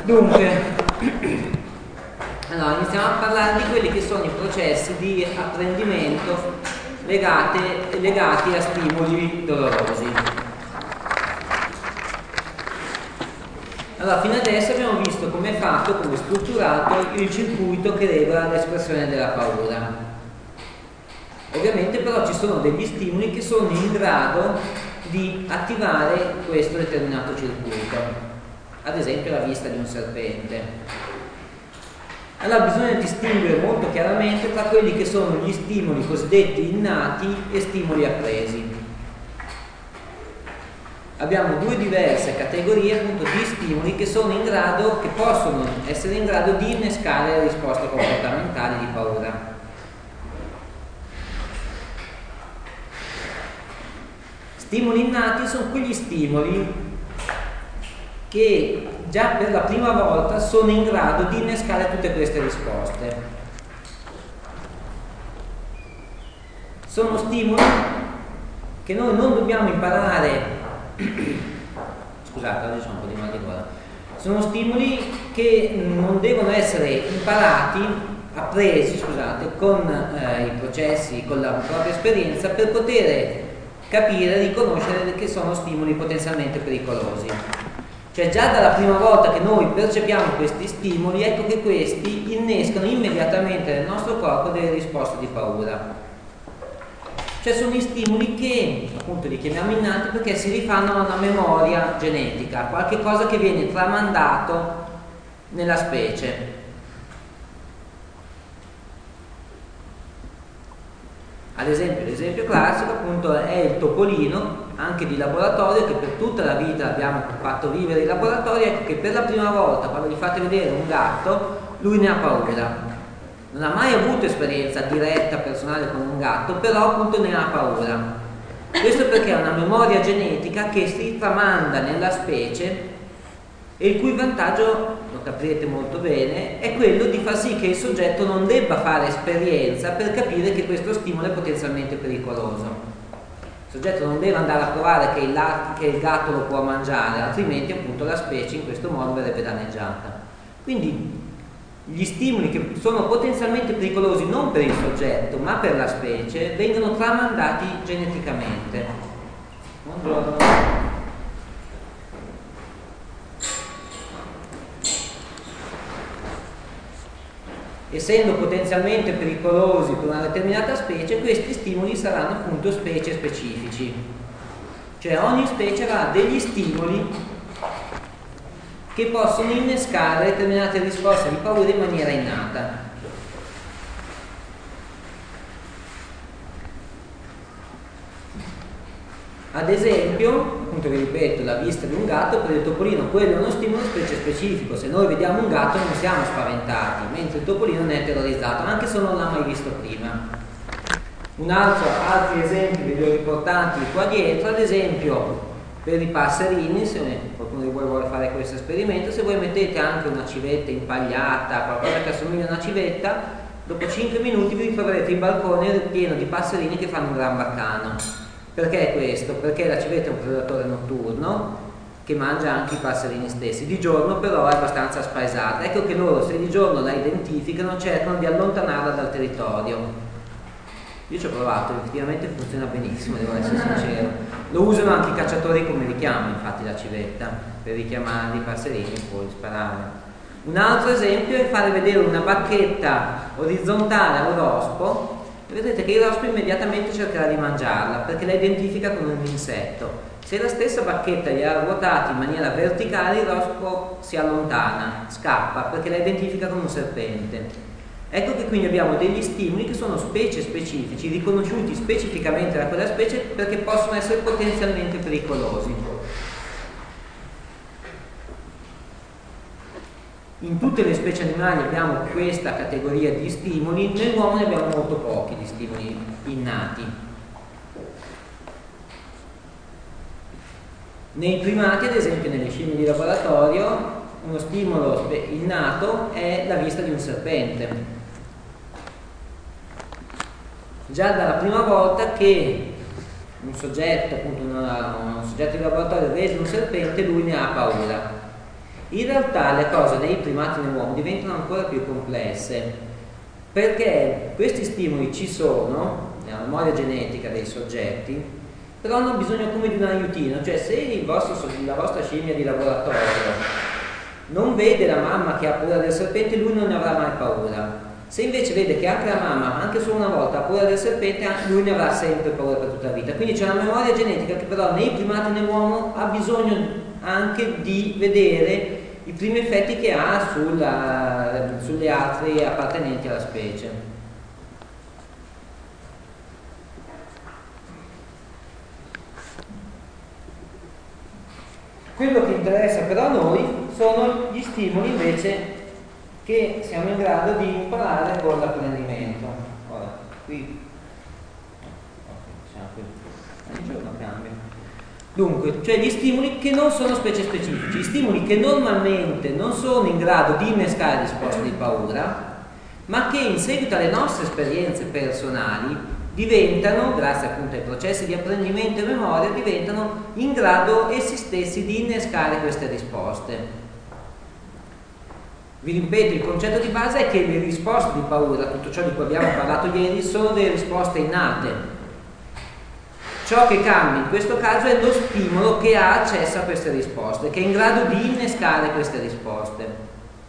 Dunque, allora iniziamo a parlare di quelli che sono i processi di apprendimento legati a stimoli dolorosi. Allora, fino adesso abbiamo visto come è fatto, come è strutturato il circuito che regola l'espressione della paura. Ovviamente però ci sono degli stimoli che sono in grado di attivare questo determinato circuito. Ad esempio la vista di un serpente. Allora bisogna distinguere molto chiaramente tra quelli che sono gli stimoli cosiddetti innati e stimoli appresi. Abbiamo due diverse categorie appunto di stimoli che possono essere in grado di innescare le risposte comportamentali di paura. Stimoli innati sono quegli stimoli che già per la prima volta sono in grado di innescare tutte queste risposte. Sono stimoli che noi non dobbiamo imparare. Scusate, oggi sono un po' di mal di gola. Sono stimoli che non devono essere imparati, appresi, con i processi, con la propria esperienza, per poter capire e riconoscere che sono stimoli potenzialmente pericolosi. Cioè già dalla prima volta che noi percepiamo questi stimoli, ecco che questi innescano immediatamente nel nostro corpo delle risposte di paura. Cioè sono gli stimoli che appunto li chiamiamo innati perché si rifanno a una memoria genetica, qualche cosa che viene tramandato nella specie. Ad esempio, l'esempio classico appunto è il topolino, anche di laboratorio, che per tutta la vita abbiamo fatto vivere in laboratorio. Ecco che per la prima volta, quando gli fate vedere un gatto, lui ne ha paura. Non ha mai avuto esperienza diretta, personale con un gatto, però appunto ne ha paura. Questo perché è una memoria genetica che si tramanda nella specie e il cui vantaggio, lo capirete molto bene, è quello di far sì che il soggetto non debba fare esperienza per capire che questo stimolo è potenzialmente pericoloso. Il soggetto non deve andare a provare che il gatto lo può mangiare, altrimenti appunto la specie in questo modo verrebbe danneggiata. Quindi gli stimoli che sono potenzialmente pericolosi non per il soggetto ma per la specie vengono tramandati geneticamente. Buongiorno. Essendo potenzialmente pericolosi per una determinata specie, questi stimoli saranno appunto specie specifici. Cioè ogni specie avrà degli stimoli che possono innescare determinate risposte di paura in maniera innata. Ad esempio, appunto vi ripeto, la vista di un gatto, per il topolino quello è uno stimolo specie specifico. Se noi vediamo un gatto non siamo spaventati, mentre il topolino ne è terrorizzato, anche se non l'ha mai visto prima. Altri esempi ve li ho riportati qua dietro. Ad esempio per i passerini, se qualcuno di voi vuole fare questo esperimento, se voi mettete anche una civetta impagliata, qualcosa che assomiglia a una civetta, dopo 5 minuti vi ritroverete il balcone pieno di passerini che fanno un gran baccano. Perché questo? Perché la civetta è un predatore notturno che mangia anche i passerini stessi. Di giorno però è abbastanza spaesata. Ecco che loro, se di giorno la identificano, cercano di allontanarla dal territorio. Io ci ho provato, effettivamente funziona benissimo, devo essere sincero. Lo usano anche i cacciatori come richiamo, infatti, la civetta, per richiamare i passerini e poi sparare. Un altro esempio è fare vedere una bacchetta orizzontale a un rospo. Vedete che il rospo immediatamente cercherà di mangiarla perché la identifica come un insetto. Se la stessa bacchetta gli ha ruotata in maniera verticale, il rospo si allontana, scappa perché la identifica come un serpente. Ecco che quindi abbiamo degli stimoli che sono specie specifici, riconosciuti specificamente da quella specie perché possono essere potenzialmente pericolosi. In tutte le specie animali abbiamo questa categoria di stimoli, nell'uomo ne abbiamo molto pochi di stimoli innati. Nei primati, ad esempio nelle scimmie di laboratorio, uno stimolo innato è la vista di un serpente. Già dalla prima volta che un soggetto, appunto un soggetto di laboratorio vede un serpente, lui ne ha paura. In realtà le cose nei primati e nell'uomo diventano ancora più complesse, perché questi stimoli ci sono nella memoria genetica dei soggetti, però hanno bisogno come di un aiutino. Cioè, se la vostra scimmia di laboratorio non vede la mamma che ha paura del serpente, lui non ne avrà mai paura. Se invece vede che anche la mamma, anche solo una volta, ha paura del serpente, lui ne avrà sempre paura per tutta la vita. Quindi c'è una memoria genetica che però nei primati e nell'uomo ha bisogno anche di vedere i primi effetti che ha sulle altre appartenenti alla specie. Quello che interessa però a noi sono gli stimoli invece che siamo in grado di imparare con l'apprendimento. Ora, qui cambia. Dunque, cioè gli stimoli che non sono specie specifici, gli stimoli che normalmente non sono in grado di innescare risposte di paura, ma che in seguito alle nostre esperienze personali diventano, grazie appunto ai processi di apprendimento e memoria, diventano in grado essi stessi di innescare queste risposte. Vi ripeto, il concetto di base è che le risposte di paura, tutto ciò di cui abbiamo parlato ieri, sono delle risposte innate. Ciò che cambia in questo caso è lo stimolo che ha accesso a queste risposte, che è in grado di innescare queste risposte.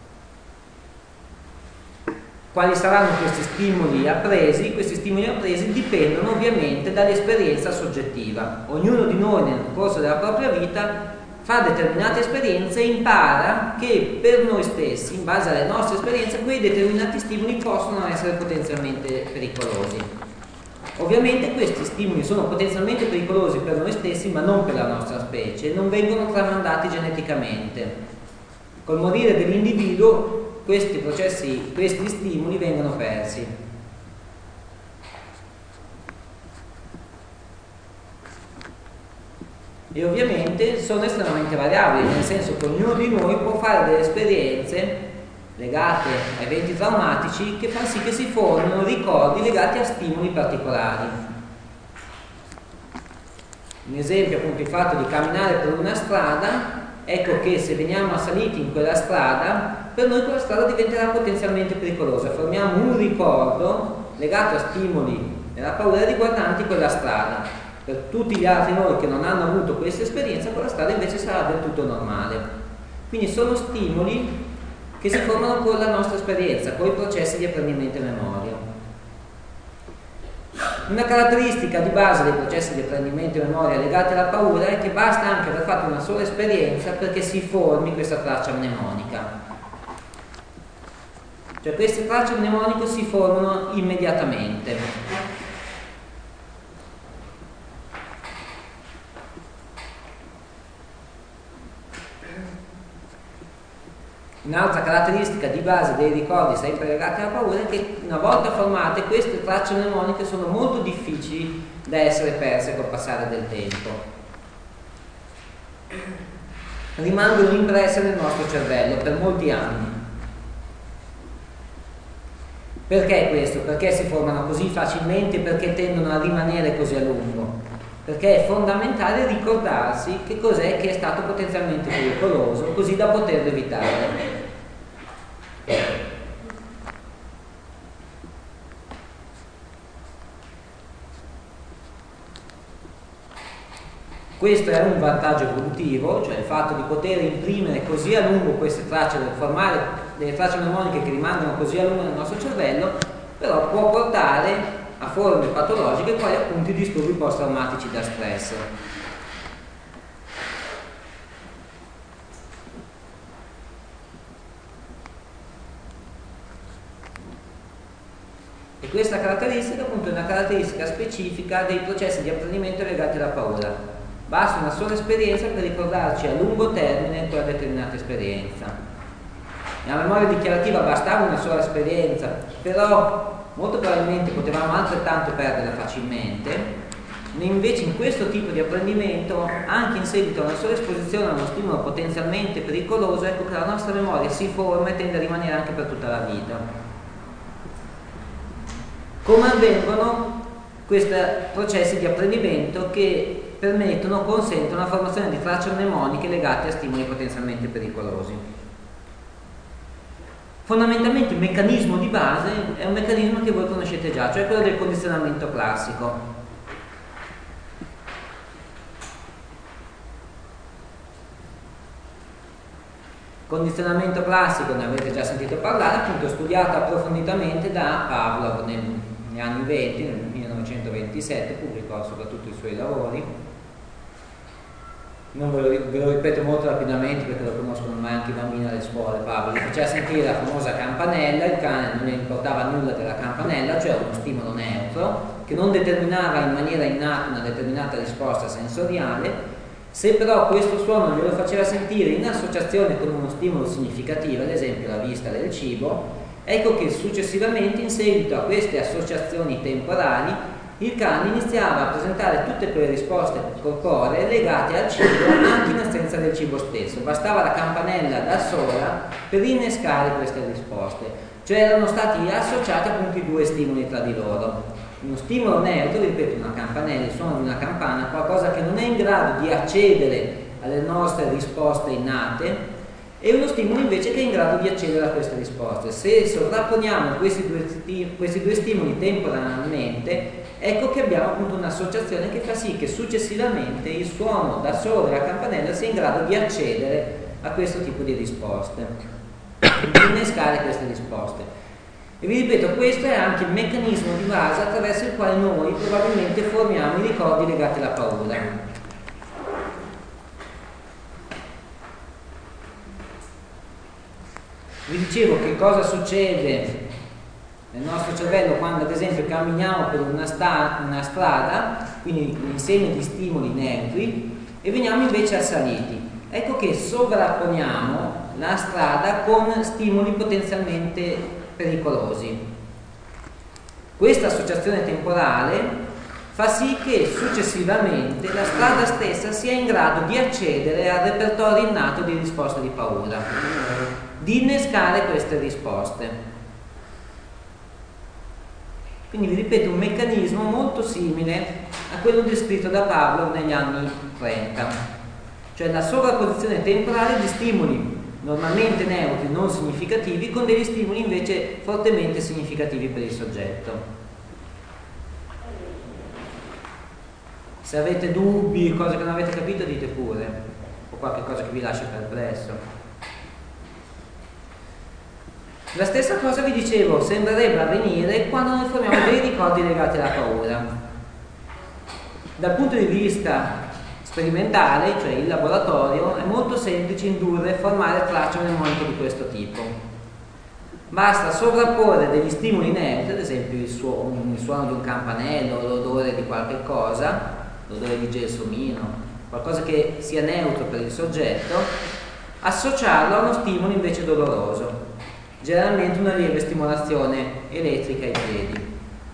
Quali saranno questi stimoli appresi? Questi stimoli appresi dipendono ovviamente dall'esperienza soggettiva. Ognuno di noi nel corso della propria vita fa determinate esperienze e impara che per noi stessi, in base alle nostre esperienze, quei determinati stimoli possono essere potenzialmente pericolosi. Ovviamente questi stimoli sono potenzialmente pericolosi per noi stessi, ma non per la nostra specie, non vengono tramandati geneticamente. Col morire dell'individuo questi stimoli vengono persi. E ovviamente sono estremamente variabili, nel senso che ognuno di noi può fare delle esperienze legate a eventi traumatici che fanno sì che si formino ricordi legati a stimoli particolari. Un esempio, appunto, il fatto di camminare per una strada. Ecco che se veniamo assaliti in quella strada, per noi quella strada diventerà potenzialmente pericolosa. Formiamo un ricordo legato a stimoli della paura riguardanti quella strada. Per tutti gli altri noi che non hanno avuto questa esperienza, quella strada invece sarà del tutto normale. Quindi sono stimoli che si formano con la nostra esperienza, con i processi di apprendimento e memoria. Una caratteristica di base dei processi di apprendimento e memoria legati alla paura è che basta anche aver fatto una sola esperienza perché si formi questa traccia mnemonica. Cioè queste tracce mnemoniche si formano immediatamente. Un'altra caratteristica di base dei ricordi sempre legati alla paura è che una volta formate queste tracce mnemoniche sono molto difficili da essere perse col passare del tempo. Rimangono impresse nel nostro cervello per molti anni. Perché questo? Perché si formano così facilmente? Perché tendono a rimanere così a lungo? Perché è fondamentale ricordarsi che cos'è che è stato potenzialmente pericoloso, così da poterlo evitare. Questo è un vantaggio evolutivo, cioè il fatto di poter imprimere così a lungo queste tracce, formare delle tracce mnemoniche che rimangono così a lungo nel nostro cervello, però può portare a forme patologiche quali appunto i disturbi post-traumatici da stress. E questa caratteristica appunto è una caratteristica specifica dei processi di apprendimento legati alla paura. Basta una sola esperienza per ricordarci a lungo termine quella determinata esperienza. Nella memoria dichiarativa bastava una sola esperienza, però molto probabilmente potevamo altrettanto perderla facilmente. Invece in questo tipo di apprendimento, anche in seguito a una sola esposizione a uno stimolo potenzialmente pericoloso, ecco che la nostra memoria si forma e tende a rimanere anche per tutta la vita. Come avvengono questi processi di apprendimento che consentono la formazione di tracce mnemoniche legate a stimoli potenzialmente pericolosi. Fondamentalmente il meccanismo di base è un meccanismo che voi conoscete già, cioè quello del condizionamento classico. Condizionamento classico, ne avete già sentito parlare, appunto studiato approfonditamente da Pavlov negli anni 20, nel 1927, pubblicò soprattutto i suoi lavori. Non ve lo ripeto molto rapidamente perché lo conoscono ormai anche i bambini alle scuole. Pavlov faceva sentire la famosa campanella, il cane non ne importava nulla della campanella, cioè uno stimolo neutro che non determinava in maniera innata una determinata risposta sensoriale. Se però questo suono glielo faceva sentire in associazione con uno stimolo significativo, ad esempio la vista del cibo, ecco che successivamente, in seguito a queste associazioni temporali, il cane iniziava a presentare tutte quelle risposte corporee legate al cibo anche in assenza del cibo stesso. Bastava la campanella da sola per innescare queste risposte, cioè erano stati associati appunto i due stimoli tra di loro. Uno stimolo neutro, ripeto, una campanella, il suono di una campana, qualcosa che non è in grado di accedere alle nostre risposte innate, e uno stimolo invece che è in grado di accedere a queste risposte. Se sovrapponiamo questi due stimoli temporalmente, ecco che abbiamo appunto un'associazione che fa sì che successivamente il suono da solo della campanella sia in grado di accedere a questo tipo di risposte, di innescare queste risposte. E vi ripeto, questo è anche il meccanismo di base attraverso il quale noi probabilmente formiamo i ricordi legati alla paura. Vi dicevo che cosa succede nel nostro cervello quando ad esempio camminiamo per una strada, quindi un insieme di stimoli neutri, e veniamo invece assaliti. Ecco che sovrapponiamo la strada con stimoli potenzialmente pericolosi. Questa associazione temporale fa sì che successivamente la strada stessa sia in grado di accedere al repertorio innato di risposte di paura, di innescare queste risposte. Quindi vi ripeto, un meccanismo molto simile a quello descritto da Pavlov negli anni 30, cioè la sovrapposizione temporale di stimoli normalmente neutri, non significativi, con degli stimoli invece fortemente significativi per il soggetto. Se avete dubbi, cose che non avete capito, dite pure, o qualche cosa che vi lascia perplesso. La stessa cosa, vi dicevo, sembrerebbe avvenire quando noi formiamo dei ricordi legati alla paura. Dal punto di vista sperimentale, cioè il laboratorio, è molto semplice indurre e formare tracce mnemoniche di questo tipo. Basta sovrapporre degli stimoli neutri, ad esempio il suono di un campanello, l'odore di qualche cosa, l'odore di gelsomino, qualcosa che sia neutro per il soggetto, associarlo a uno stimolo invece doloroso, generalmente una lieve stimolazione elettrica ai piedi.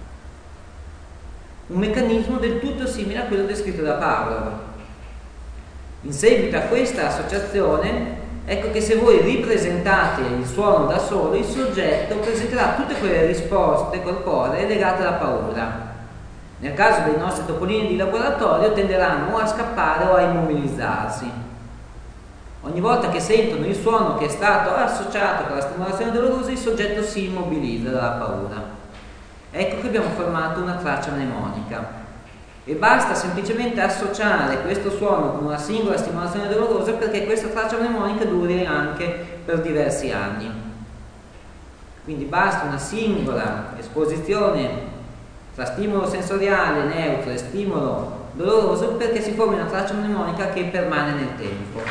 Un meccanismo del tutto simile a quello descritto da Pavlov. In seguito a questa associazione, ecco che se voi ripresentate il suono da solo, il soggetto presenterà tutte quelle risposte corporee legate alla paura. Nel caso dei nostri topolini di laboratorio tenderanno o a scappare o a immobilizzarsi. Ogni volta che sentono il suono che è stato associato con la stimolazione dolorosa, il soggetto si immobilizza dalla paura. Ecco che abbiamo formato una traccia mnemonica. E basta semplicemente associare questo suono con una singola stimolazione dolorosa perché questa traccia mnemonica duri anche per diversi anni. Quindi basta una singola esposizione tra stimolo sensoriale neutro e stimolo doloroso perché si formi una traccia mnemonica che permane nel tempo.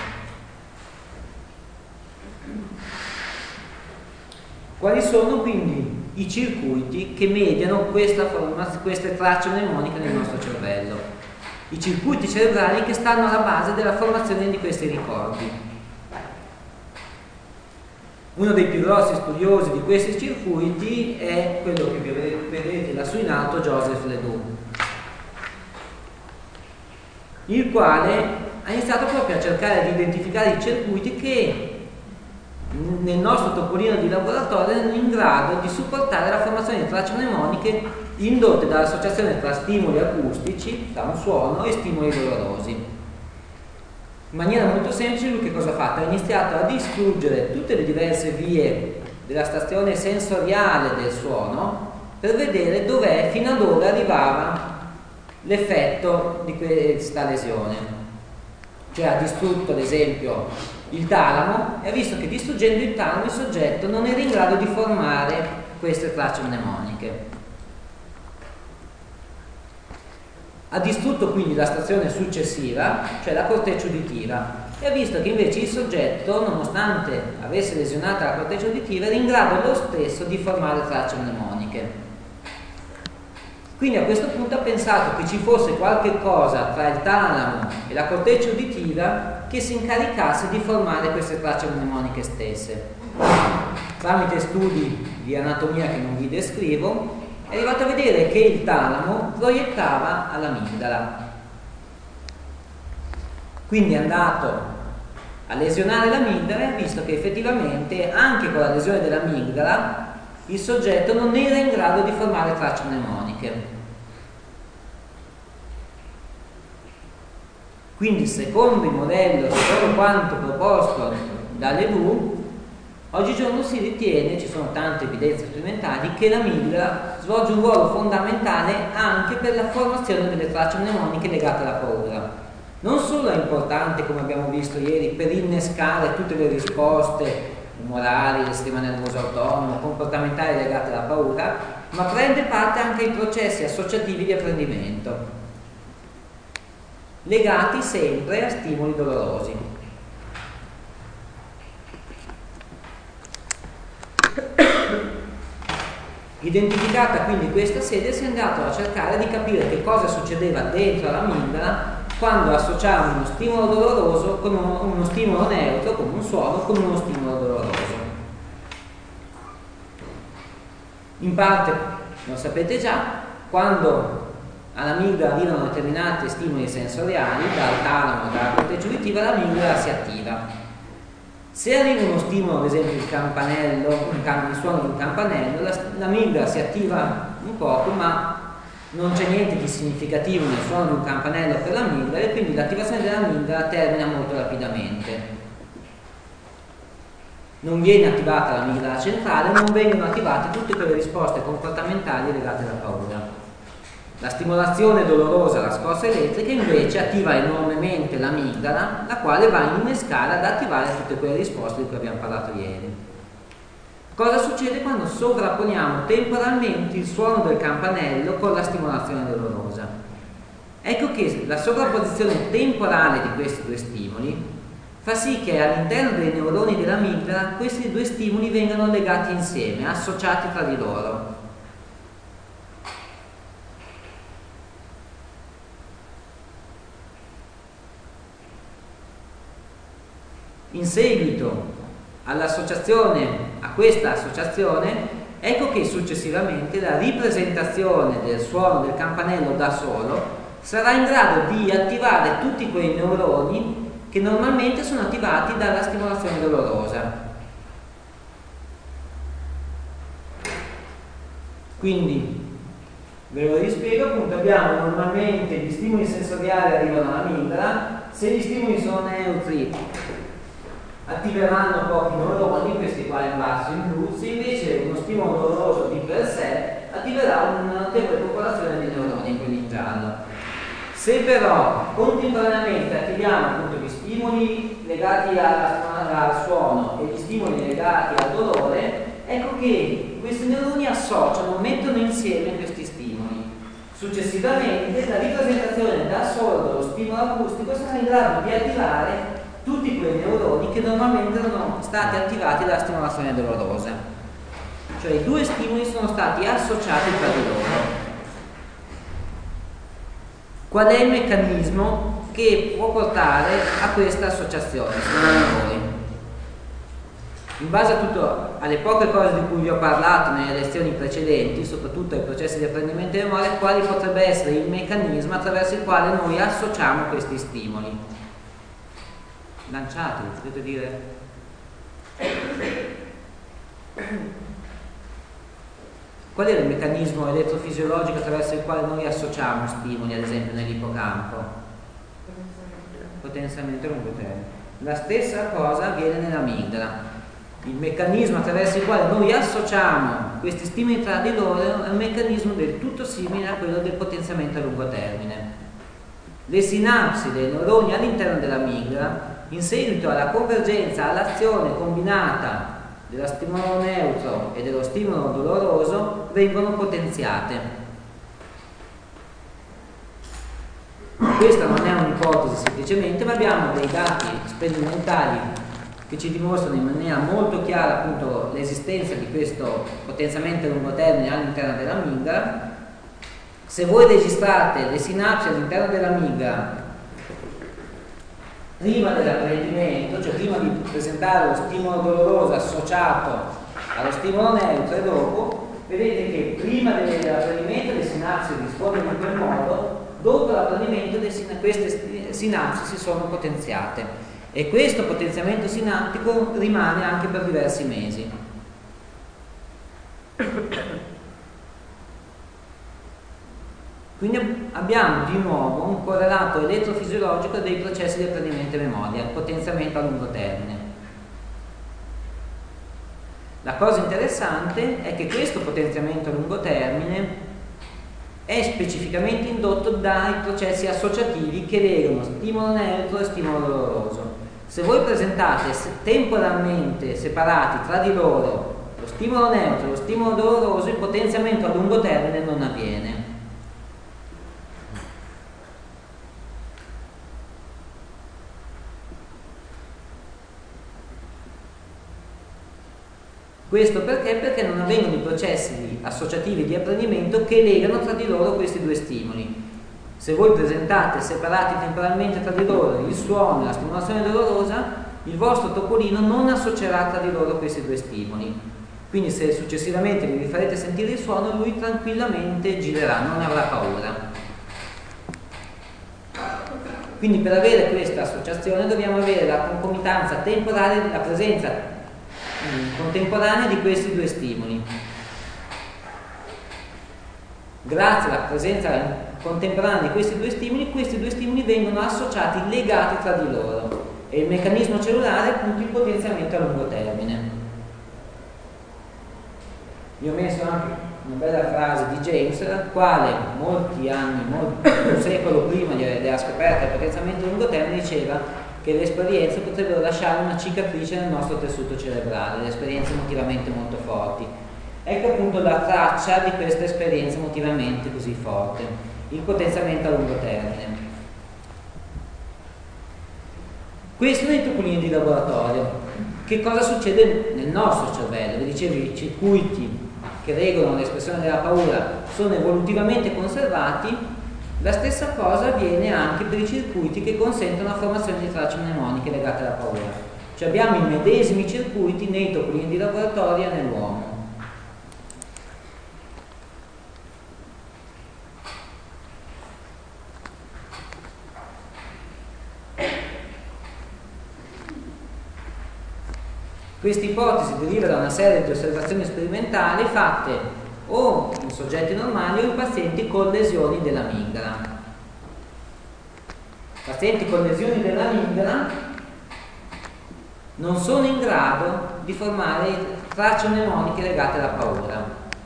Quali sono quindi i circuiti che mediano queste tracce mnemoniche nel nostro cervello? I circuiti cerebrali che stanno alla base della formazione di questi ricordi. Uno dei più grossi studiosi di questi circuiti è quello che vedete lassù in alto, Joseph Ledoux, il quale ha iniziato proprio a cercare di identificare i circuiti che nel nostro topolino di laboratorio erano in grado di supportare la formazione di tracce mnemoniche indotte dall'associazione tra stimoli acustici, da un suono, e stimoli dolorosi. In maniera molto semplice lui che cosa ha fatto? Ha iniziato a distruggere tutte le diverse vie della stazione sensoriale del suono per vedere dov'è, fino a dove arrivava l'effetto di questa lesione. Cioè ha distrutto ad esempio il talamo e ha visto che distruggendo il talamo il soggetto non era in grado di formare queste tracce mnemoniche. Ha distrutto quindi la stazione successiva, cioè la corteccia uditiva, e ha visto che invece il soggetto, nonostante avesse lesionata la corteccia uditiva, era in grado lo stesso di formare tracce mnemoniche. Quindi a questo punto ha pensato che ci fosse qualche cosa tra il talamo e la corteccia uditiva che si incaricasse di formare queste tracce mnemoniche stesse. Tramite studi di anatomia che non vi descrivo, è arrivato a vedere che il talamo proiettava all'amigdala. Quindi è andato a lesionare l'amigdala e ha visto che effettivamente anche con la lesione dell'amigdala il soggetto non era in grado di formare tracce mnemoniche. Quindi secondo il modello, secondo quanto proposto da Ledoux, oggigiorno si ritiene, ci sono tante evidenze sperimentali, che l'amigdala svolge un ruolo fondamentale anche per la formazione delle tracce mnemoniche legate alla paura. Non solo è importante, come abbiamo visto ieri, per innescare tutte le risposte umorali del sistema nervoso autonomo, comportamentali legate alla paura, ma prende parte anche ai processi associativi di apprendimento, legati sempre a stimoli dolorosi. Identificata quindi questa sede, si è andato a cercare di capire che cosa succedeva dentro l'amigdala quando associamo uno stimolo doloroso con uno stimolo neutro, come un suono, con uno stimolo doloroso. In parte, lo sapete già, quando all'amigdala arrivano determinati stimoli sensoriali, dal talamo, dalla corteccia uditiva, l'amigdala si attiva. Se arriva uno stimolo, ad esempio il campanello, il suono di un campanello, l'amigdala si attiva un poco, ma non c'è niente di significativo nel suono di un campanello per l'amigdala, e quindi l'attivazione dell'amigdala termina molto rapidamente. Non viene attivata l'amigdala centrale, non vengono attivate tutte quelle risposte comportamentali legate alla paura. La stimolazione dolorosa, la scossa elettrica, invece attiva enormemente l'amigdala, la quale va a innescare ad attivare tutte quelle risposte di cui abbiamo parlato ieri. Cosa succede quando sovrapponiamo temporalmente il suono del campanello con la stimolazione dolorosa? Ecco che la sovrapposizione temporale di questi due stimoli fa sì che all'interno dei neuroni dell'amigdala questi due stimoli vengano legati insieme, associati tra di loro. In seguito a questa associazione, ecco che successivamente la ripresentazione del suono del campanello da solo sarà in grado di attivare tutti quei neuroni che normalmente sono attivati dalla stimolazione dolorosa. Quindi ve lo rispiego, appunto, abbiamo normalmente gli stimoli sensoriali arrivano all'amigdala, se gli stimoli sono neutri attiveranno pochi neuroni, questi qua in basso in blu, se invece uno stimolo doloroso di per sé attiverà una notevole popolazione di neuroni, quelli in giallo. Se però contemporaneamente attiviamo appunto gli stimoli legati al suono e gli stimoli legati al dolore, ecco che questi neuroni associano, mettono insieme questi stimoli. Successivamente la ripresentazione da solo dello stimolo acustico sarà in grado di attivare tutti quei neuroni che normalmente erano stati attivati dalla stimolazione dolorosa. Cioè i due stimoli sono stati associati tra di loro. Qual è il meccanismo che può portare a questa associazione, secondo voi? In base alle poche cose di cui vi ho parlato nelle lezioni precedenti, soprattutto ai processi di apprendimento di memoria, quale potrebbe essere il meccanismo attraverso il quale noi associamo questi stimoli? Lanciatevi, potete dire. Qual è il meccanismo elettrofisiologico attraverso il quale noi associamo stimoli, ad esempio nell'ippocampo? Potenziamento a lungo termine. La stessa cosa avviene nell'amigdala. Il meccanismo attraverso il quale noi associamo questi stimoli tra di loro è un meccanismo del tutto simile a quello del potenziamento a lungo termine. Le sinapsi dei neuroni all'interno dell'amigdala, in seguito alla convergenza, all'azione combinata dello stimolo neutro e dello stimolo doloroso, vengono potenziate. Questa non è un'ipotesi semplicemente, ma abbiamo dei dati sperimentali che ci dimostrano in maniera molto chiara appunto l'esistenza di questo potenziamento a lungo termine all'interno dell'amigdala. Se voi registrate le sinapsi all'interno dell'amigdala prima dell'apprendimento, cioè prima di presentare lo stimolo doloroso associato allo stimolo neutro e dopo, vedete che prima dell'apprendimento le sinapsi rispondono in quel modo, dopo l'apprendimento queste sinapsi si sono potenziate e questo potenziamento sinaptico rimane anche per diversi mesi. Quindi abbiamo di nuovo un correlato elettrofisiologico dei processi di apprendimento e memoria, il potenziamento a lungo termine. La cosa interessante è che questo potenziamento a lungo termine è specificamente indotto dai processi associativi che legano stimolo neutro e stimolo doloroso. Se voi presentate temporalmente separati tra di loro lo stimolo neutro e lo stimolo doloroso, il potenziamento a lungo termine non avviene. Questo perché? Perché non avvengono i processi associativi di apprendimento che legano tra di loro questi due stimoli. Se voi presentate separati temporalmente tra di loro il suono e la stimolazione dolorosa, il vostro topolino non associerà tra di loro questi due stimoli. Quindi se successivamente vi farete sentire il suono, lui tranquillamente girerà, non avrà paura. Quindi per avere questa associazione dobbiamo avere la concomitanza temporale, la presenza contemporanea di questi due stimoli. Grazie alla presenza contemporanea di questi due stimoli vengono associati, legati tra di loro, e il meccanismo cellulare è appunto il potenziamento a lungo termine. Io ho messo anche una bella frase di James, la quale molti anni, un secolo prima della scoperta del potenziamento a lungo termine, diceva che le esperienze potrebbero lasciare una cicatrice nel nostro tessuto cerebrale, le esperienze emotivamente molto forti. Ecco appunto la traccia di questa esperienza emotivamente così forte, il potenziamento a lungo termine. Questo nei topolini di laboratorio. Che cosa succede nel nostro cervello? Vi dicevo, i circuiti che regolano l'espressione della paura sono evolutivamente conservati. La stessa cosa avviene anche per i circuiti che consentono la formazione di tracce mnemoniche legate alla paura. Cioè abbiamo i medesimi circuiti nei topolini di laboratorio e nell'uomo. Questa ipotesi deriva da una serie di osservazioni sperimentali fatte o in soggetti normali o in pazienti con lesioni dell'amigdala. Pazienti con lesioni dell'amigdala non sono in grado di formare tracce mnemoniche legate alla paura.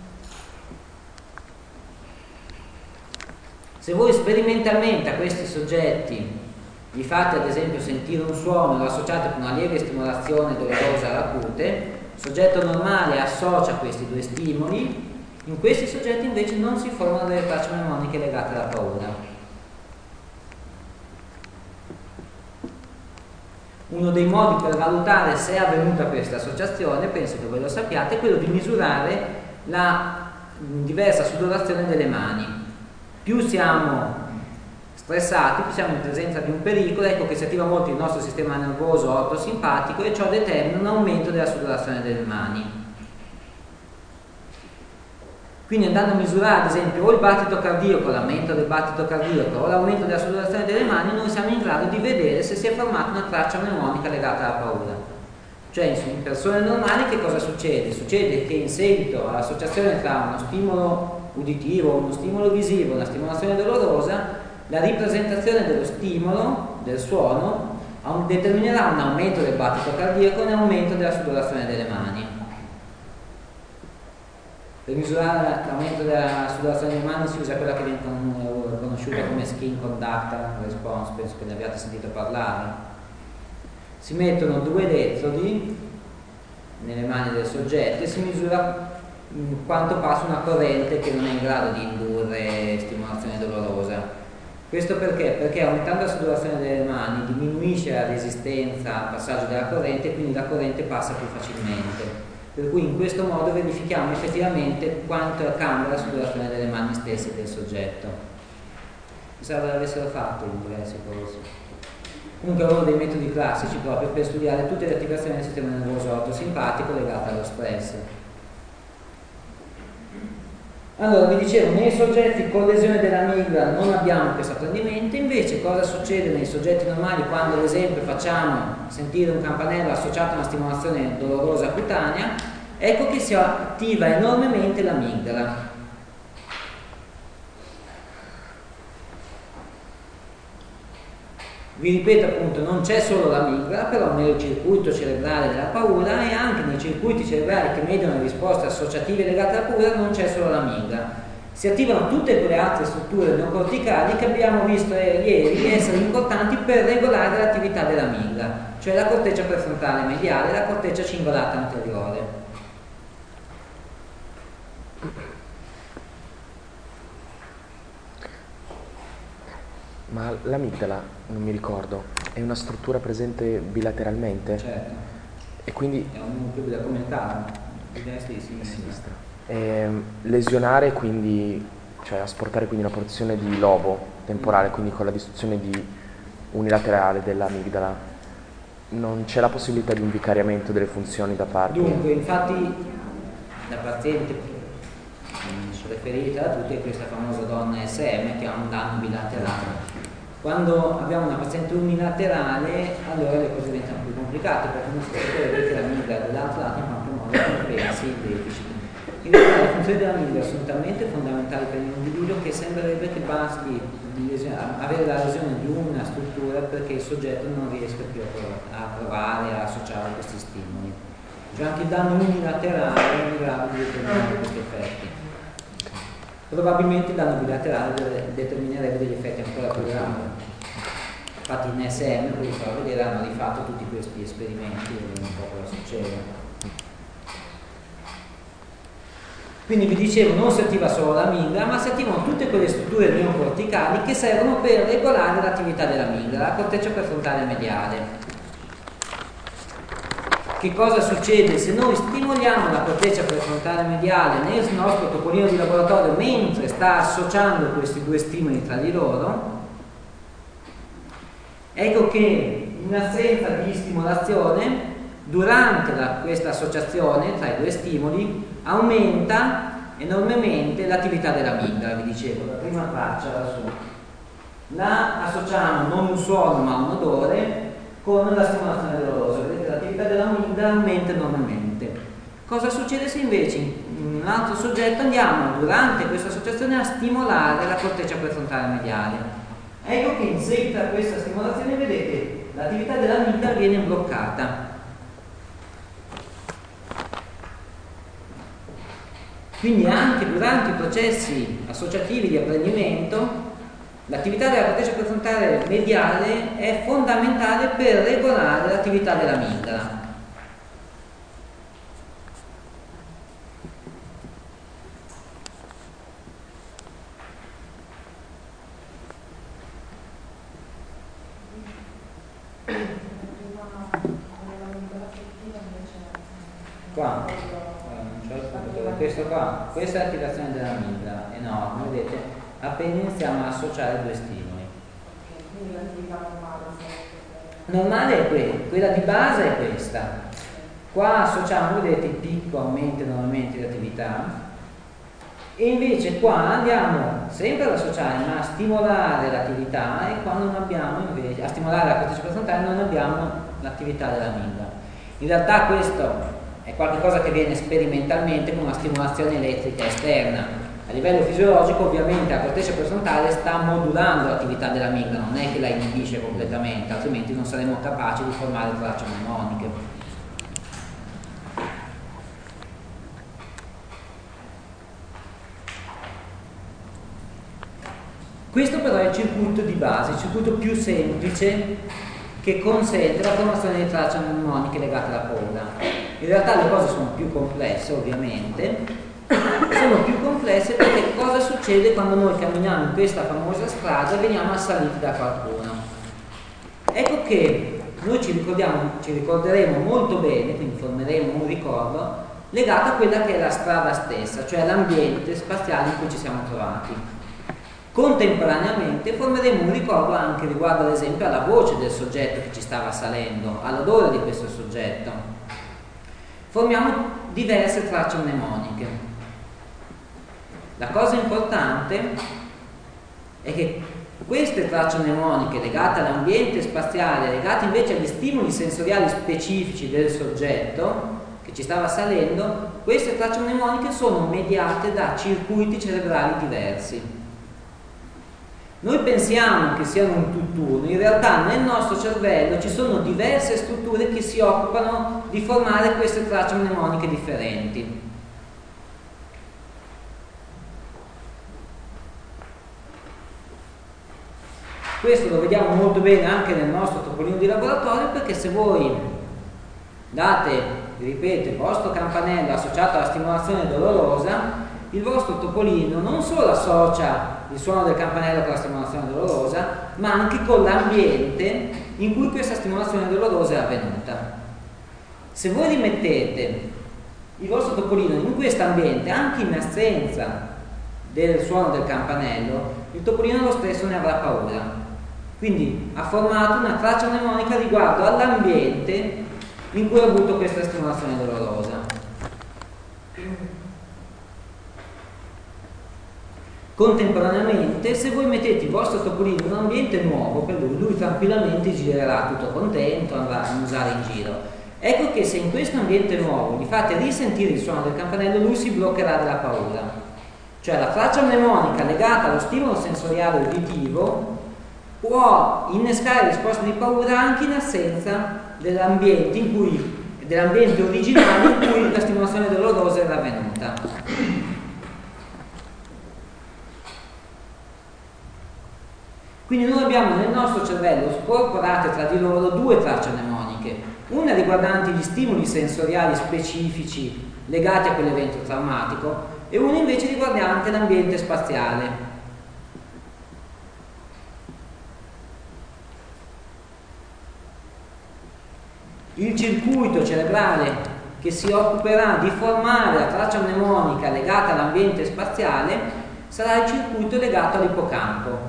Se voi sperimentalmente a questi soggetti gli fate ad esempio sentire un suono e lo associate con una lieve stimolazione dolorosa alla cute, il soggetto normale associa questi due stimoli. In questi soggetti invece non si formano delle tracce mnemoniche legate alla paura. Uno dei modi per valutare se è avvenuta questa associazione, penso che voi lo sappiate, è quello di misurare la diversa sudorazione delle mani. Più siamo stressati, più siamo in presenza di un pericolo, ecco che si attiva molto il nostro sistema nervoso ortosimpatico e ciò determina un aumento della sudorazione delle mani. Quindi andando a misurare ad esempio o il battito cardiaco, l'aumento del battito cardiaco o l'aumento della sudorazione delle mani, noi siamo in grado di vedere se si è formata una traccia mnemonica legata alla paura. Cioè in persone normali che cosa succede? Succede che in seguito all'associazione tra uno stimolo uditivo, uno stimolo visivo, una stimolazione dolorosa, la ripresentazione dello stimolo, del suono, determinerà un aumento del battito cardiaco e un aumento della sudorazione delle mani. Per misurare l'aumento della sudorazione delle mani si usa quella che viene conosciuta come skin conduct response, penso che ne abbiate sentito parlare. Si mettono 2 elettrodi nelle mani del soggetto e si misura quanto passa una corrente che non è in grado di indurre stimolazione dolorosa. Questo perché? Perché aumentando la sudorazione delle mani diminuisce la resistenza al passaggio della corrente e quindi la corrente passa più facilmente. Per cui in questo modo verifichiamo effettivamente quanto cambia la sudorazione delle mani stesse del soggetto. Pensavo l'avessero fatto in diversi corsi. Comunque è uno dei metodi classici proprio per studiare tutte le attivazioni del sistema nervoso ortosimpatico legate allo stress. Allora, vi dicevo, nei soggetti con lesione dell'amigdala non abbiamo questo apprendimento, invece cosa succede nei soggetti normali quando ad esempio facciamo sentire un campanello associato a una stimolazione dolorosa cutanea? Ecco che si attiva enormemente l'amigdala. Vi ripeto appunto, non c'è solo l'amigdala, però nel circuito cerebrale della paura e anche nei circuiti cerebrali che mediano le risposte associative legate alla paura non c'è solo l'amigdala. Si attivano tutte quelle altre strutture neocorticali che abbiamo visto ieri essere importanti per regolare l'attività dell'amigdala, cioè la corteccia prefrontale mediale e la corteccia cingolata anteriore. Ma l'amigdala, non mi ricordo, è una struttura presente bilateralmente? Certo. E quindi... È un nucleo documentato, di destra e di sinistra. Lesionare quindi, cioè asportare quindi una porzione di lobo temporale, quindi con la distruzione unilaterale dell'amigdala, non c'è la possibilità di un vicariamento delle funzioni da parte? Dunque, infatti, la paziente riferita a tutti è questa famosa donna SM che ha un danno bilaterale. Quando abbiamo una paziente unilaterale, allora le cose diventano più complicate perché non si potrebbe che l'amigdala dell'altro lato in qualche modo compensi il deficit. In realtà le funzioni dell'amigdala sono talmente fondamentali per l'individuo che sembrerebbe che basti avere la lesione di una struttura perché il soggetto non riesca più a provare a associare questi stimoli. Cioè anche il danno unilaterale è in grado di determinare questi effetti. Probabilmente il danno bilaterale determinerebbe degli effetti ancora più gravi. Infatti in SM, come vi farò vedere, hanno rifatto tutti questi esperimenti e vediamo un po' cosa succede. Quindi vi dicevo, non si attiva solo l'amigdala, ma si attivano tutte quelle strutture neocorticali che servono per regolare l'attività dell'amigdala, la corteccia prefrontale mediale. Che cosa succede se noi stimoliamo la corteccia prefrontale mediale nel nostro topolino di laboratorio mentre sta associando questi due stimoli tra di loro? Ecco che in assenza di stimolazione, durante questa associazione tra i due stimoli, aumenta enormemente l'attività dell'amigdala, vi dicevo, la prima traccia lassù. La associamo non un suono ma un odore con la stimolazione dolorosa. Vedete, l'attività dell'amigdala aumenta enormemente. Cosa succede se invece in un altro soggetto andiamo durante questa associazione a stimolare la corteccia prefrontale mediale? Ecco che in seguito a questa stimolazione, vedete, l'attività dell'amigdala viene bloccata. Quindi anche durante i processi associativi di apprendimento l'attività della corteccia prefrontale mediale è fondamentale per regolare l'attività dell'amigdala. Qua, questo qua, questa è l'attivazione dell'amigdala, enorme, vedete, appena iniziamo a associare due stimoli. Quindi l'attività normale è quella di base è questa. Qua associamo, vedete, il picco aumenta enormemente l'attività e invece qua andiamo sempre ad associare ma a stimolare l'attività e qua non abbiamo invece, a stimolare la corteccia prefrontale non abbiamo l'attività dell'amigdala. In realtà questo è qualcosa che viene sperimentalmente con una stimolazione elettrica esterna. A livello fisiologico ovviamente la corteccia prefrontale sta modulando l'attività dell'amigdala, non è che la inibisce completamente, altrimenti non saremo capaci di formare tracce mnemoniche. Questo però è il circuito di base, il circuito più semplice che consente la formazione di tracce mnemoniche legate alla paura. In realtà le cose sono più complesse ovviamente, sono più complesse perché cosa succede quando noi camminiamo in questa famosa strada e veniamo assaliti da qualcuno. Ecco che noi ci ricorderemo molto bene, quindi formeremo un ricordo legato a quella che è la strada stessa, cioè l'ambiente spaziale in cui ci siamo trovati. Contemporaneamente formeremo un ricordo anche riguardo ad esempio alla voce del soggetto che ci stava salendo, all'odore di questo soggetto. Formiamo diverse tracce mnemoniche. La cosa importante è che queste tracce mnemoniche legate all'ambiente spaziale, legate invece agli stimoli sensoriali specifici del soggetto che ci stava salendo, queste tracce mnemoniche sono mediate da circuiti cerebrali diversi. Noi pensiamo che siano un tutt'uno, in realtà nel nostro cervello ci sono diverse strutture che si occupano di formare queste tracce mnemoniche differenti. Questo lo vediamo molto bene anche nel nostro topolino di laboratorio, perché se voi date, ripeto, il vostro campanello associato alla stimolazione dolorosa, il vostro topolino non solo associa il suono del campanello con la stimolazione dolorosa, ma anche con l'ambiente in cui questa stimolazione dolorosa è avvenuta. Se voi rimettete il vostro topolino in questo ambiente, anche in assenza del suono del campanello, il topolino lo stesso ne avrà paura. Quindi ha formato una traccia mnemonica riguardo all'ambiente in cui ha avuto questa stimolazione dolorosa. Contemporaneamente, se voi mettete il vostro topolino in un ambiente nuovo per lui tranquillamente girerà tutto contento, andrà a usare in giro. Ecco che se in questo ambiente nuovo gli fate risentire il suono del campanello, lui si bloccherà dalla paura. Cioè la traccia mnemonica legata allo stimolo sensoriale uditivo può innescare risposte di paura anche in assenza dell'ambiente originale in cui la stimolazione dolorosa era avvenuta. Quindi noi abbiamo nel nostro cervello scorporate tra di loro due tracce mnemoniche, una riguardante gli stimoli sensoriali specifici legati a quell'evento traumatico e una invece riguardante l'ambiente spaziale. Il circuito cerebrale che si occuperà di formare la traccia mnemonica legata all'ambiente spaziale sarà il circuito legato all'ippocampo.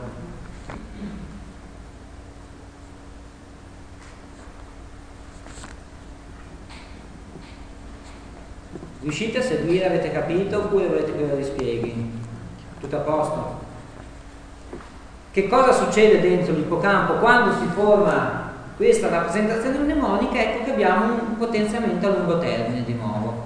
Riuscite a seguire? Avete capito? Oppure volete che ve lo rispieghi? Tutto a posto? Che cosa succede dentro l'ippocampo quando si forma questa rappresentazione mnemonica? Ecco che abbiamo un potenziamento a lungo termine di nuovo.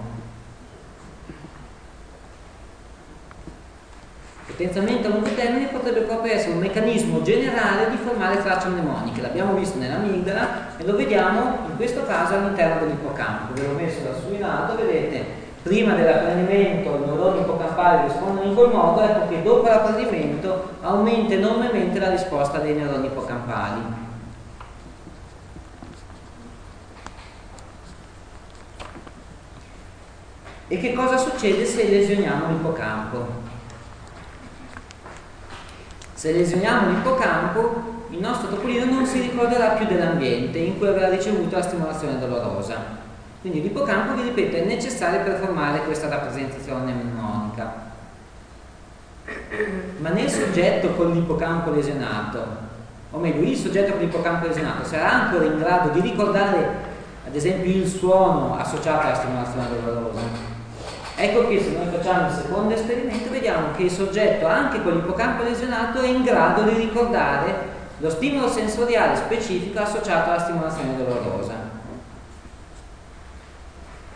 Potenziamento a lungo termine potrebbe proprio essere un meccanismo generale di formare tracce mnemoniche. L'abbiamo visto nell'amigdala e lo vediamo in questo caso all'interno dell'ippocampo. Ve l'ho messo da su in alto, vedete? Prima dell'apprendimento i neuroni ippocampali rispondono in quel modo, ecco che dopo l'apprendimento aumenta enormemente la risposta dei neuroni ippocampali. E che cosa succede se lesioniamo l'ippocampo? Se lesioniamo l'ippocampo, il nostro topolino non si ricorderà più dell'ambiente in cui aveva ricevuto la stimolazione dolorosa. Quindi l'ippocampo, vi ripeto, è necessario per formare questa rappresentazione mnemonica. Ma nel soggetto con l'ippocampo lesionato, o meglio, il soggetto con l'ippocampo lesionato sarà ancora in grado di ricordare, ad esempio, il suono associato alla stimolazione dolorosa. Ecco che se noi facciamo il secondo esperimento vediamo che il soggetto, anche con l'ippocampo lesionato, è in grado di ricordare lo stimolo sensoriale specifico associato alla stimolazione dolorosa.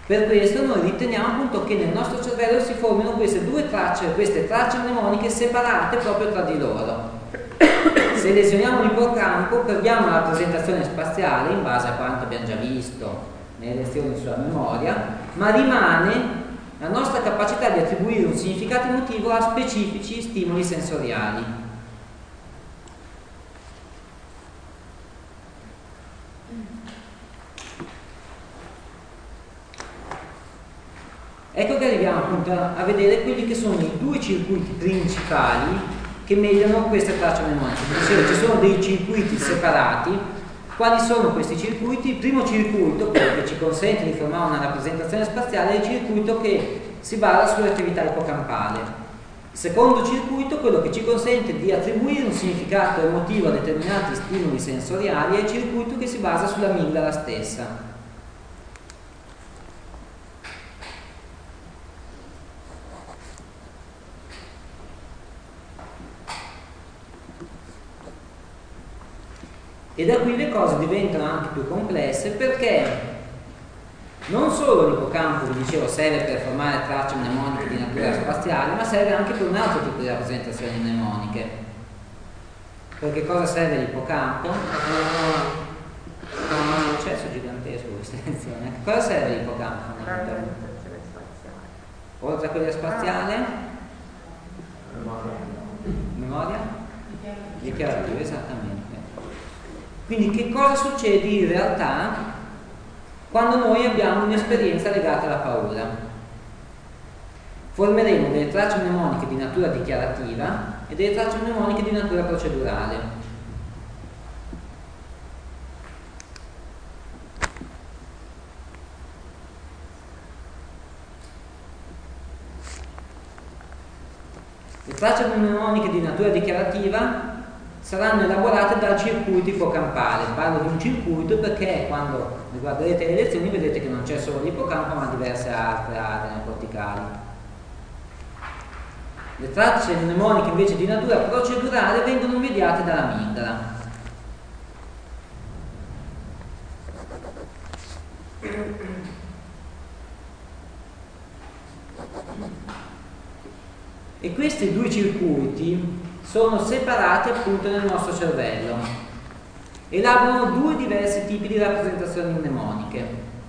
Per questo noi riteniamo appunto che nel nostro cervello si formino queste tracce mnemoniche separate proprio tra di loro. Se lesioniamo l'ippocampo perdiamo la rappresentazione spaziale in base a quanto abbiamo già visto nelle lezioni sulla memoria, ma rimane la nostra capacità di attribuire un significato emotivo a specifici stimoli sensoriali. Ecco che arriviamo appunto a vedere quelli che sono i due circuiti principali che mediano queste tracce mnemoniche. Dicevo, ci sono dei circuiti separati. Quali sono questi circuiti? Il primo circuito, quello che ci consente di formare una rappresentazione spaziale, è il circuito che si basa sull'attività ippocampale. Il secondo circuito, quello che ci consente di attribuire un significato emotivo a determinati stimoli sensoriali, è il circuito che si basa sull'amigdala stessa. E da qui le cose diventano anche più complesse, perché non solo l'ippocampo, vi dicevo, serve per formare tracce mnemoniche di natura spaziale, ma serve anche per un altro tipo di rappresentazioni mnemoniche. Perché cosa serve l'ippocampo? Un processo gigantesco questa lezione. A cosa serve l'ippocampo? Oltre a quella spaziale? Memoria? Dichiarativa, esattamente. Quindi che cosa succede in realtà quando noi abbiamo un'esperienza legata alla paura? Formeremo delle tracce mnemoniche di natura dichiarativa e delle tracce mnemoniche di natura procedurale. Le tracce mnemoniche di natura dichiarativa saranno elaborate dal circuito ippocampale. Parlo di un circuito perché quando guarderete le lezioni vedete che non c'è solo l'ippocampo ma diverse altre aree corticali. Le tracce mnemoniche invece di natura procedurale vengono mediate dall'amigdala. E questi due circuiti sono separati appunto nel nostro cervello, elaborano due diversi tipi di rappresentazioni mnemoniche.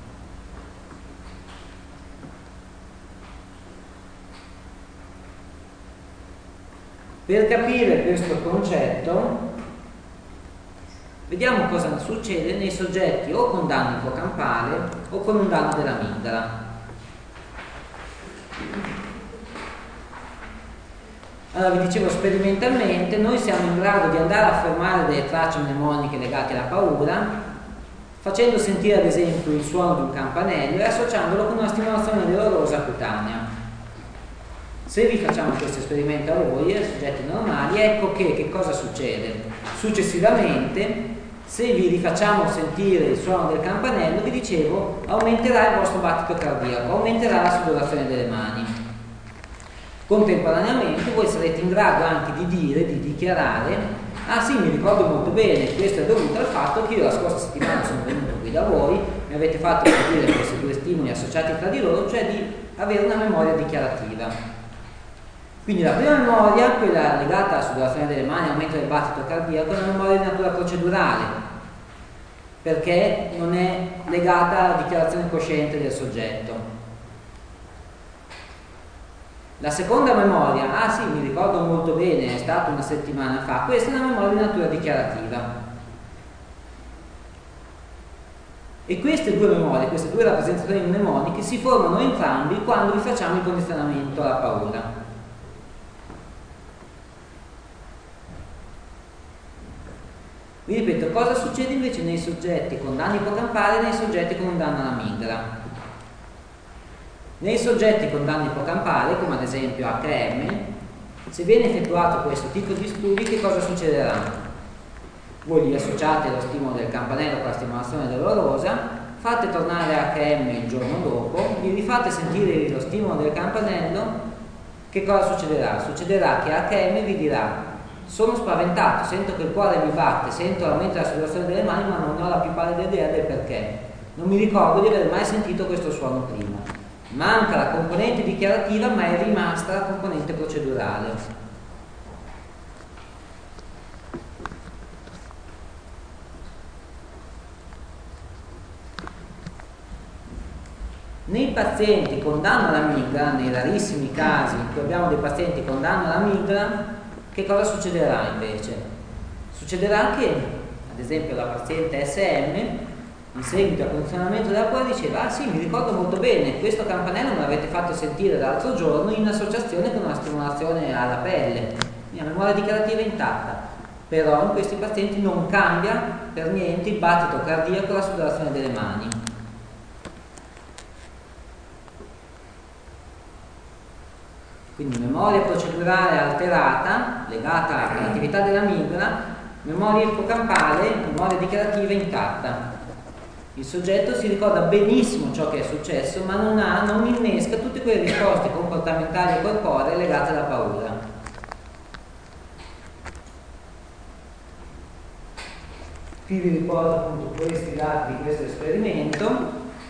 Per capire questo concetto, vediamo cosa succede nei soggetti o con danno ippocampale o con un danno dell'amigdala. Allora, vi dicevo, sperimentalmente noi siamo in grado di andare a formare delle tracce mnemoniche legate alla paura facendo sentire ad esempio il suono di un campanello e associandolo con una stimolazione dolorosa cutanea. Se vi facciamo questo esperimento a voi, ai soggetti normali, ecco che cosa succede. Successivamente, se vi rifacciamo sentire il suono del campanello, vi dicevo, aumenterà il vostro battito cardiaco, aumenterà la sudorazione delle mani. Contemporaneamente voi sarete in grado anche di dire, di dichiarare: ah sì, mi ricordo molto bene, questo è dovuto al fatto che io la scorsa settimana sono venuto qui da voi, mi avete fatto sentire questi due stimoli associati tra di loro, cioè di avere una memoria dichiarativa. Quindi la prima memoria, quella legata alla sudorazione delle mani, aumento del battito cardiaco, è una memoria di natura procedurale, perché non è legata alla dichiarazione cosciente del soggetto. La seconda memoria, ah sì, mi ricordo molto bene, è stato una settimana fa, questa è una memoria di natura dichiarativa. E queste due memorie, queste due rappresentazioni mnemoniche si formano entrambi quando vi facciamo il condizionamento alla paura. Vi ripeto, cosa succede invece nei soggetti con danno ippocampale e nei soggetti con un danno all'amigdala? Nei soggetti con danno ippocampale, come ad esempio HM, se viene effettuato questo tipo di studi, che cosa succederà? Voi gli associate lo stimolo del campanello con la stimolazione dolorosa, fate tornare HM il giorno dopo, gli rifate sentire lo stimolo del campanello, che cosa succederà? Succederà che HM vi dirà: sono spaventato, sento che il cuore mi batte, sento l'aumento della sudorazione delle mani, ma non ho la più pallida idea del perché. non mi ricordo di aver mai sentito questo suono prima. Manca la componente dichiarativa, ma è rimasta la componente procedurale. Nei pazienti con danno all'amigdala, nei rarissimi casi in cui abbiamo dei pazienti con danno all'amigdala, che cosa succederà invece? Succederà che, ad esempio, la paziente SM, in seguito al condizionamento della quale diceva: ah sì, mi ricordo molto bene, questo campanello me l'avete fatto sentire l'altro giorno in associazione con una stimolazione alla pelle, la memoria dichiarativa è intatta. Però in questi pazienti non cambia per niente il battito cardiaco e la sudorazione delle mani. Quindi memoria procedurale alterata, legata all'attività dell'amigdala, memoria ipocampale, memoria dichiarativa intatta. Il soggetto si ricorda benissimo ciò che è successo, ma non innesca tutte quelle risposte comportamentali e corporee legate alla paura. Qui vi riporto appunto questi dati di questo esperimento.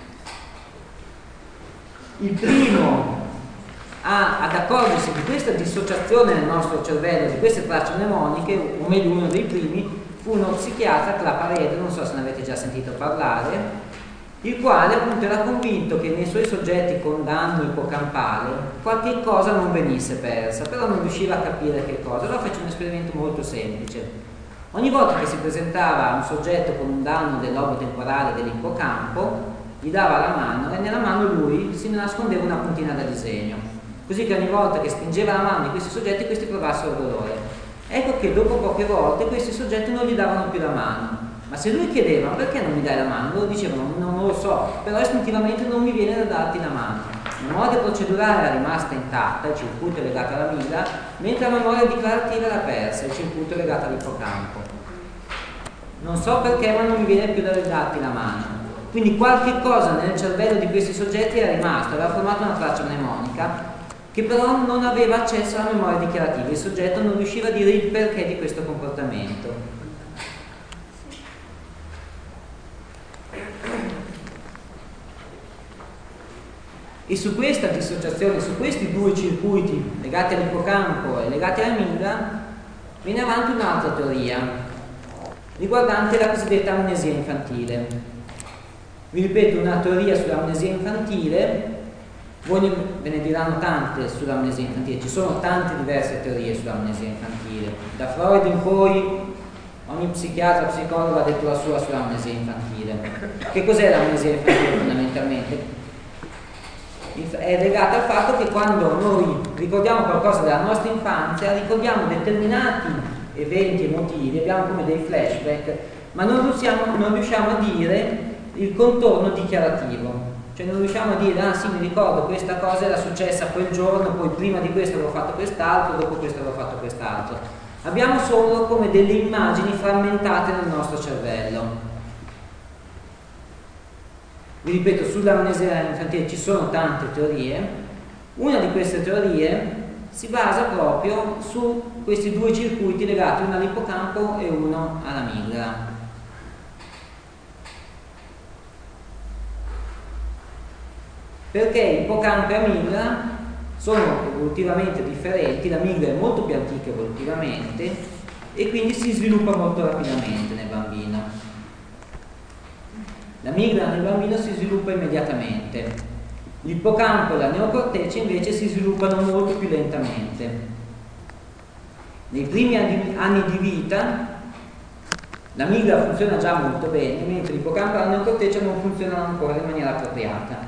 Il primo ad accorgersi di questa dissociazione nel nostro cervello di queste tracce mnemoniche, o meglio uno dei primi, fu uno psichiatra, Claparede, non so se ne avete già sentito parlare, il quale appunto era convinto che nei suoi soggetti con danno ipocampale qualche cosa non venisse persa, però non riusciva a capire che cosa. Allora fece un esperimento molto semplice. Ogni volta che si presentava un soggetto con un danno del lobo temporale dell'ippocampo, gli dava la mano e nella mano lui si nascondeva una puntina da disegno, così che ogni volta che spingeva la mano di questi soggetti, questi provassero dolore. Ecco che dopo poche volte questi soggetti non gli davano più la mano, ma se lui chiedeva perché non mi dai la mano, loro dicevano non lo so, però istintivamente non mi viene da darti la mano. La memoria procedurale era rimasta intatta, il circuito è legato all'amigdala, mentre la memoria dichiarativa era persa, il circuito è legato all'ippocampo. Non so perché, ma non mi viene più da darti la mano. Quindi qualche cosa nel cervello di questi soggetti era rimasta, aveva formato una traccia mnemonica che però non aveva accesso alla memoria dichiarativa. Il soggetto non riusciva a dire il perché di questo comportamento. E su questa dissociazione, su questi due circuiti legati all'ippocampo e legati all'amigdala, viene avanti un'altra teoria riguardante la cosiddetta amnesia infantile. Vi ripeto, una teoria sull'amnesia infantile. Voi ve ne diranno tante sull'amnesia infantile, ci sono tante diverse teorie sull'amnesia infantile. Da Freud in poi ogni psichiatra, psicologo ha detto la sua sull'amnesia infantile. Che cos'è l'amnesia infantile fondamentalmente? È legata al fatto che quando noi ricordiamo qualcosa della nostra infanzia, ricordiamo determinati eventi emotivi, abbiamo come dei flashback, ma non riusciamo a dire il contorno dichiarativo. Cioè non riusciamo a dire, ah sì, mi ricordo questa cosa era successa quel giorno, poi prima di questo avevo fatto quest'altro, dopo questo avevo fatto quest'altro. Abbiamo solo come delle immagini frammentate nel nostro cervello. Vi ripeto, sull'amnesia infantile ci sono tante teorie. Una di queste teorie si basa proprio su questi due circuiti legati, uno all'ippocampo e uno all'amigdala. Perché ippocampo e amigdala sono evolutivamente differenti, l'amigdala è molto più antica evolutivamente e quindi si sviluppa molto rapidamente nel bambino. L'amigdala nel bambino si sviluppa immediatamente, l'ippocampo e la neocorteccia invece si sviluppano molto più lentamente. Nei primi anni di vita l'amigdala funziona già molto bene, mentre l'ippocampo e la neocorteccia non funzionano ancora in maniera appropriata.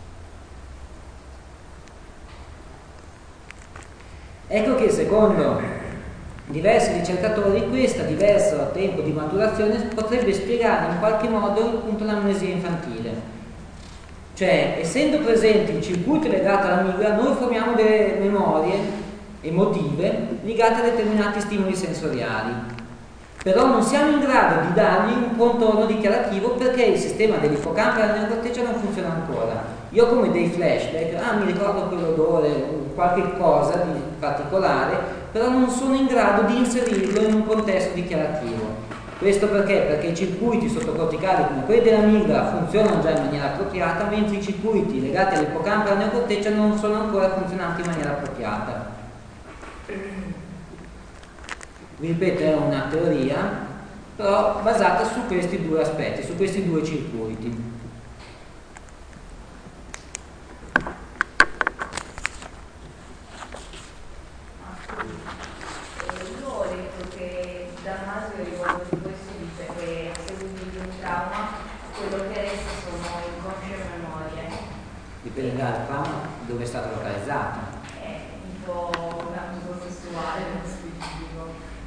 Ecco che secondo diversi ricercatori questo diverso tempo di maturazione potrebbe spiegare in qualche modo appunto l'amnesia infantile. Cioè, essendo presenti il circuito legato all'amigdala, noi formiamo delle memorie emotive legate a determinati stimoli sensoriali, però non siamo in grado di dargli un contorno dichiarativo perché il sistema dell'ippocampo e della neocorteccia non funziona ancora. Io ho come dei flashback, mi ricordo quell'odore, qualche cosa di particolare, però non sono in grado di inserirlo in un contesto dichiarativo. Questo perché? Perché i circuiti sottocorticali come quelli dell'amigdala funzionano già in maniera appropriata, mentre i circuiti legati all'ippocampo e alla neocorteccia non sono ancora funzionanti in maniera appropriata. Vi ripeto, è una teoria, però basata su questi due aspetti, su questi due circuiti. Dipende dal trauma dove è stato localizzato. Tipo un abuso sessuale nello specifico.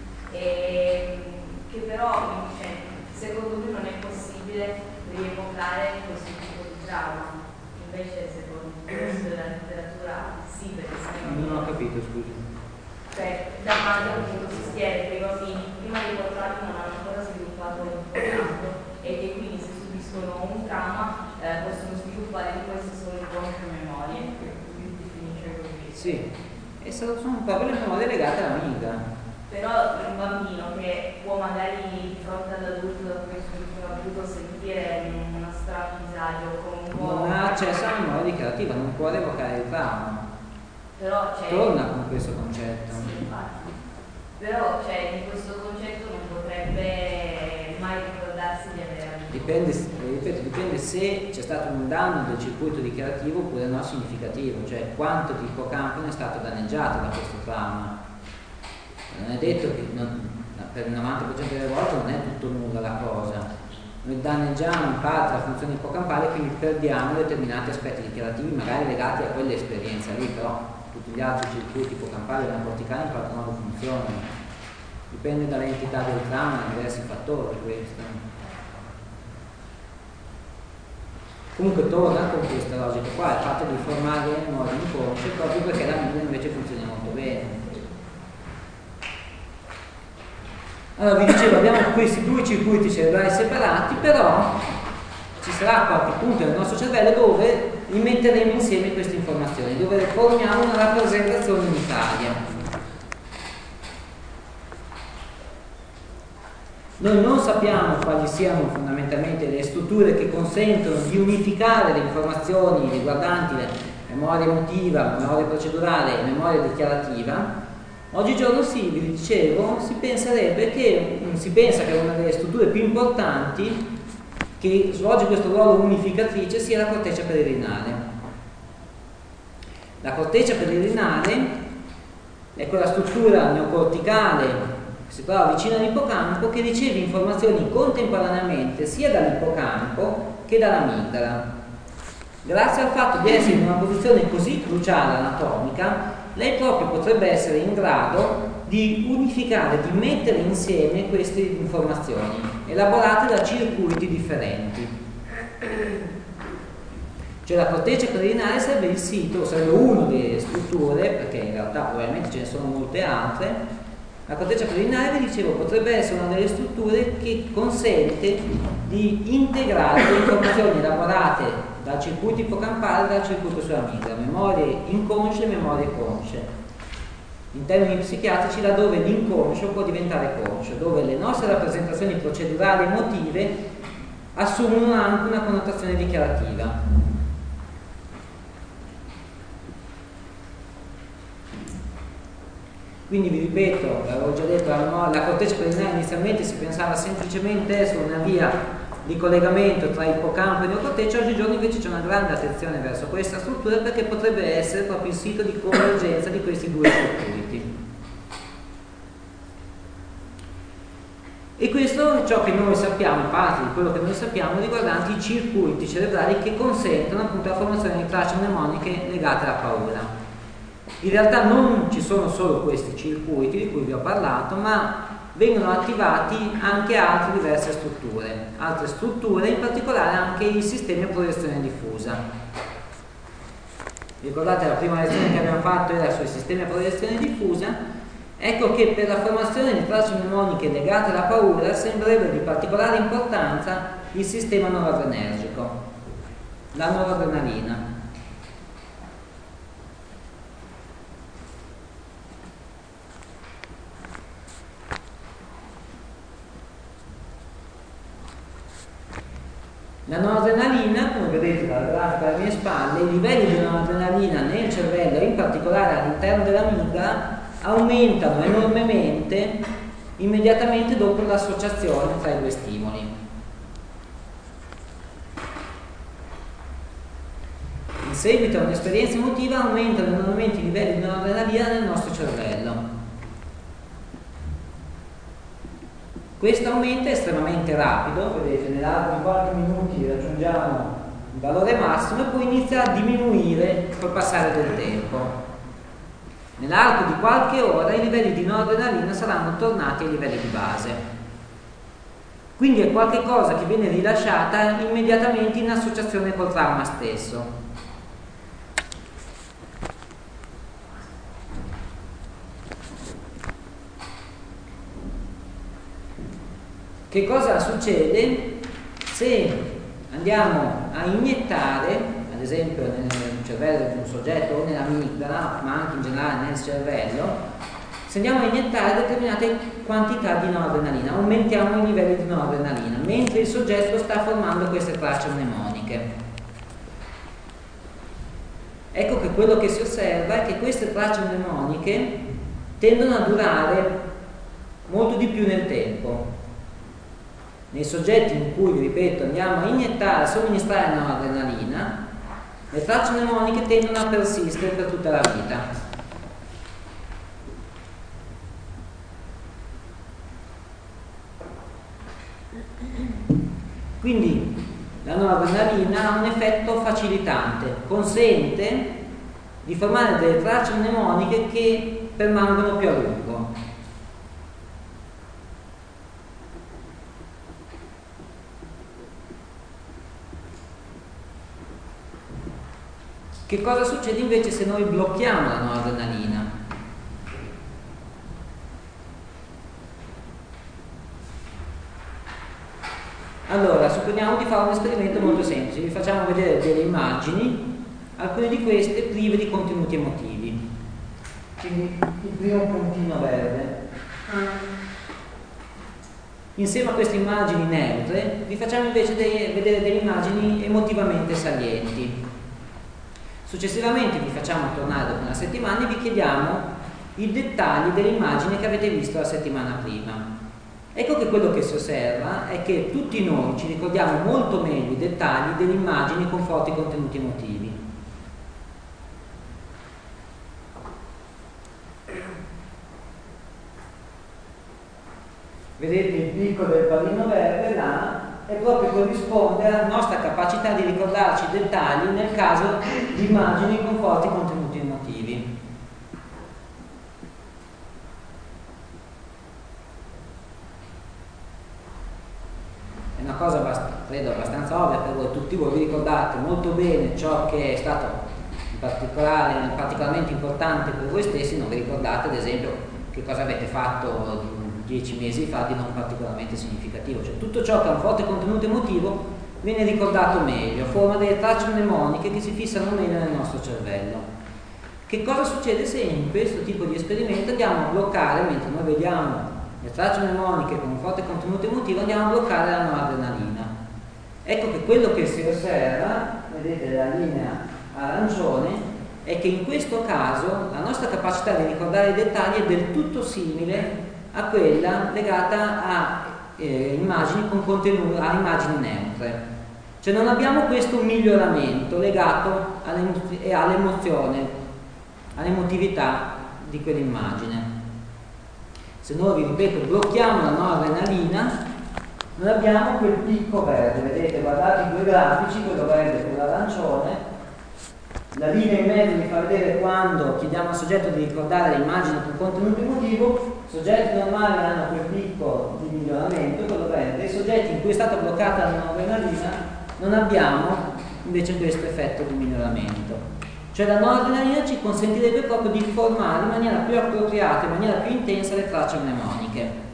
Che però, secondo me non è possibile rievocare questo tipo di trauma. Invece, secondo la letteratura, sì, perché sennò... Non ho capito, scusi. Cioè, da quando appunto si stiene che i bambini prima dei 4 anni non hanno ancora sviluppato l'ippocampo e che quindi se subiscono un trauma possono sviluppare di queste solo inconsce memorie, quindi finisce così. Sì, e sono proprio le memorie legate all'amigdala. Però un bambino che può magari di fronte all'adulto da cui ha avuto sentire uno strano disagio con un po'... Non ha accesso alla memoria dichiarativa, non può revocare il trauma. Però torna con questo concetto. Sì, infatti. Però in questo concetto non potrebbe mai ricordarsi di avere avuto. Dipende se c'è stato un danno del circuito dichiarativo oppure no significativo, cioè quanto di ippocampo ne è stato danneggiato da questo trauma. Non è detto che per il 90% delle volte non è tutto nulla la cosa. Noi danneggiamo in parte la funzione ippocampale, quindi perdiamo determinati aspetti dichiarativi magari legati a quell'esperienza lì, però tutti gli altri circuiti ippocampali e corticali in qualche modo funzionano. Dipende dall'entità del trauma, da diversi fattori questo. Comunque torna con questa logica qua, il fatto di formare le memorie inconsce proprio perché la mente invece funziona molto bene. Allora vi dicevo, abbiamo questi due circuiti cerebrali separati, però ci sarà qualche punto nel nostro cervello dove metteremo insieme queste informazioni, dove formiamo una rappresentazione unitaria. Noi non sappiamo quali siano fondamentalmente le strutture che consentono di unificare le informazioni riguardanti la memoria emotiva, memoria procedurale e memoria dichiarativa. Oggigiorno sì, vi dicevo, si pensa che una delle strutture più importanti che svolge questo ruolo unificatrice sia la corteccia peririnale. La corteccia peririnale è quella struttura neocorticale che si trova vicino all'ippocampo che riceve informazioni contemporaneamente sia dall'ippocampo che dall'amigdala. Grazie al fatto di essere in una posizione così cruciale anatomica, lei proprio potrebbe essere in grado di unificare, di mettere insieme queste informazioni elaborate da circuiti differenti. Cioè la corteccia peririnale sarebbe il sito, sarebbe una delle strutture, perché in realtà probabilmente ce ne sono molte altre. La corteccia peririnale, vi dicevo, potrebbe essere una delle strutture che consente di integrare le informazioni elaborate dal circuito ippocampale e dal circuito sull'amigdala, memorie inconsce e memorie consce. In termini psichiatrici, laddove l'inconscio può diventare conscio, dove le nostre rappresentazioni procedurali e emotive assumono anche una connotazione dichiarativa. Quindi vi ripeto, l'avevo già detto, la corteccia peririnale inizialmente si pensava semplicemente su una via di collegamento tra ippocampo e neocorteccia, oggigiorno invece c'è una grande attenzione verso questa struttura perché potrebbe essere proprio il sito di convergenza di questi due circuiti. E questo è ciò che noi sappiamo, parte di quello che noi sappiamo riguardanti i circuiti cerebrali che consentono appunto la formazione di tracce mnemoniche legate alla paura. In realtà non ci sono solo questi circuiti di cui vi ho parlato, ma vengono attivati anche altre diverse strutture, in particolare anche i sistemi a proiezione diffusa. Ricordate la prima lezione che abbiamo fatto era sui sistemi a proiezione diffusa? Ecco che per la formazione di tracce mnemoniche legate alla paura sembrerebbe di particolare importanza il sistema noradrenergico, la noradrenalina. La noradrenalina, come vedete dalla grafica alle mie spalle, i livelli di noradrenalina nel cervello e in particolare all'interno dell'amigdala aumentano enormemente immediatamente dopo l'associazione tra i due stimoli. In seguito a un'esperienza emotiva aumentano enormemente i livelli di noradrenalina nel nostro cervello. Questo aumento è estremamente rapido, vedete, nell'arco di qualche minuti raggiungiamo il valore massimo e poi inizia a diminuire col passare del tempo. Nell'arco di qualche ora i livelli di noradrenalina saranno tornati ai livelli di base. Quindi è qualcosa che viene rilasciata immediatamente in associazione col trauma stesso. Che cosa succede se andiamo a iniettare, ad esempio nel cervello di un soggetto o nell'amigdala, ma anche in generale nel cervello, se andiamo a iniettare determinate quantità di noradrenalina, aumentiamo i livelli di noradrenalina, mentre il soggetto sta formando queste tracce mnemoniche. Ecco che quello che si osserva è che queste tracce mnemoniche tendono a durare molto di più nel tempo. Nei soggetti in cui, ripeto, andiamo a iniettare, a somministrare noradrenalina, le tracce mnemoniche tendono a persistere per tutta la vita. Quindi la noradrenalina ha un effetto facilitante, consente di formare delle tracce mnemoniche che permangono più a lungo. Che cosa succede invece se noi blocchiamo la noradrenalina? Allora, supponiamo di fare un esperimento molto semplice. Vi facciamo vedere delle immagini, alcune di queste prive di contenuti emotivi. Quindi il primo puntino verde. Insieme a queste immagini neutre, vi facciamo invece vedere delle immagini emotivamente salienti. Successivamente vi facciamo tornare dopo una settimana e vi chiediamo i dettagli delle immagini che avete visto la settimana prima. Ecco che quello che si osserva è che tutti noi ci ricordiamo molto meglio i dettagli delle immagini con forti contenuti emotivi. Vedete il picco del pallino verde là? E proprio corrisponde alla nostra capacità di ricordarci i dettagli nel caso di immagini con forti contenuti emotivi. È una cosa credo abbastanza ovvia per voi, tutti voi vi ricordate molto bene ciò che è stato particolarmente importante per voi stessi, non vi ricordate ad esempio che cosa avete fatto 10 mesi fa di non particolarmente significativo, cioè tutto ciò che ha un forte contenuto emotivo viene ricordato meglio, forma delle tracce mnemoniche che si fissano meglio nel nostro cervello. Che cosa succede se in questo tipo di esperimento andiamo a bloccare, mentre noi vediamo le tracce mnemoniche con un forte contenuto emotivo, andiamo a bloccare la noradrenalina? Ecco che quello che si osserva, vedete la linea arancione, è che in questo caso la nostra capacità di ricordare i dettagli è del tutto simile a quella legata a immagini con contenuto, a immagini neutre. Cioè non abbiamo questo miglioramento legato all'emozione, all'emotività di quell'immagine. Se noi, vi ripeto, blocchiamo la noradrenalina, non abbiamo quel picco verde. Vedete, guardate i due grafici, quello verde e quello arancione. La linea in mezzo vi fa vedere quando chiediamo al soggetto di ricordare le immagini con contenuto emotivo. Soggetti normali hanno quel picco di miglioramento, quello verde. I soggetti in cui è stata bloccata la noradrenalina non abbiamo invece questo effetto di miglioramento. Cioè la noradrenalina ci consentirebbe proprio di formare in maniera più appropriata, in maniera più intensa le tracce mnemoniche.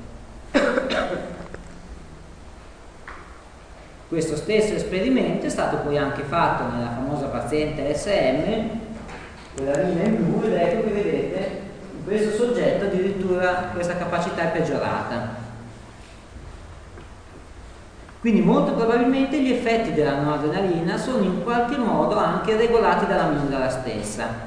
Questo stesso esperimento è stato poi anche fatto nella famosa paziente SM, quella linea in blu, ed ecco che vedete in questo soggetto addirittura questa capacità è peggiorata. Quindi molto probabilmente gli effetti della noradrenalina sono in qualche modo anche regolati dall'amigdala stessa.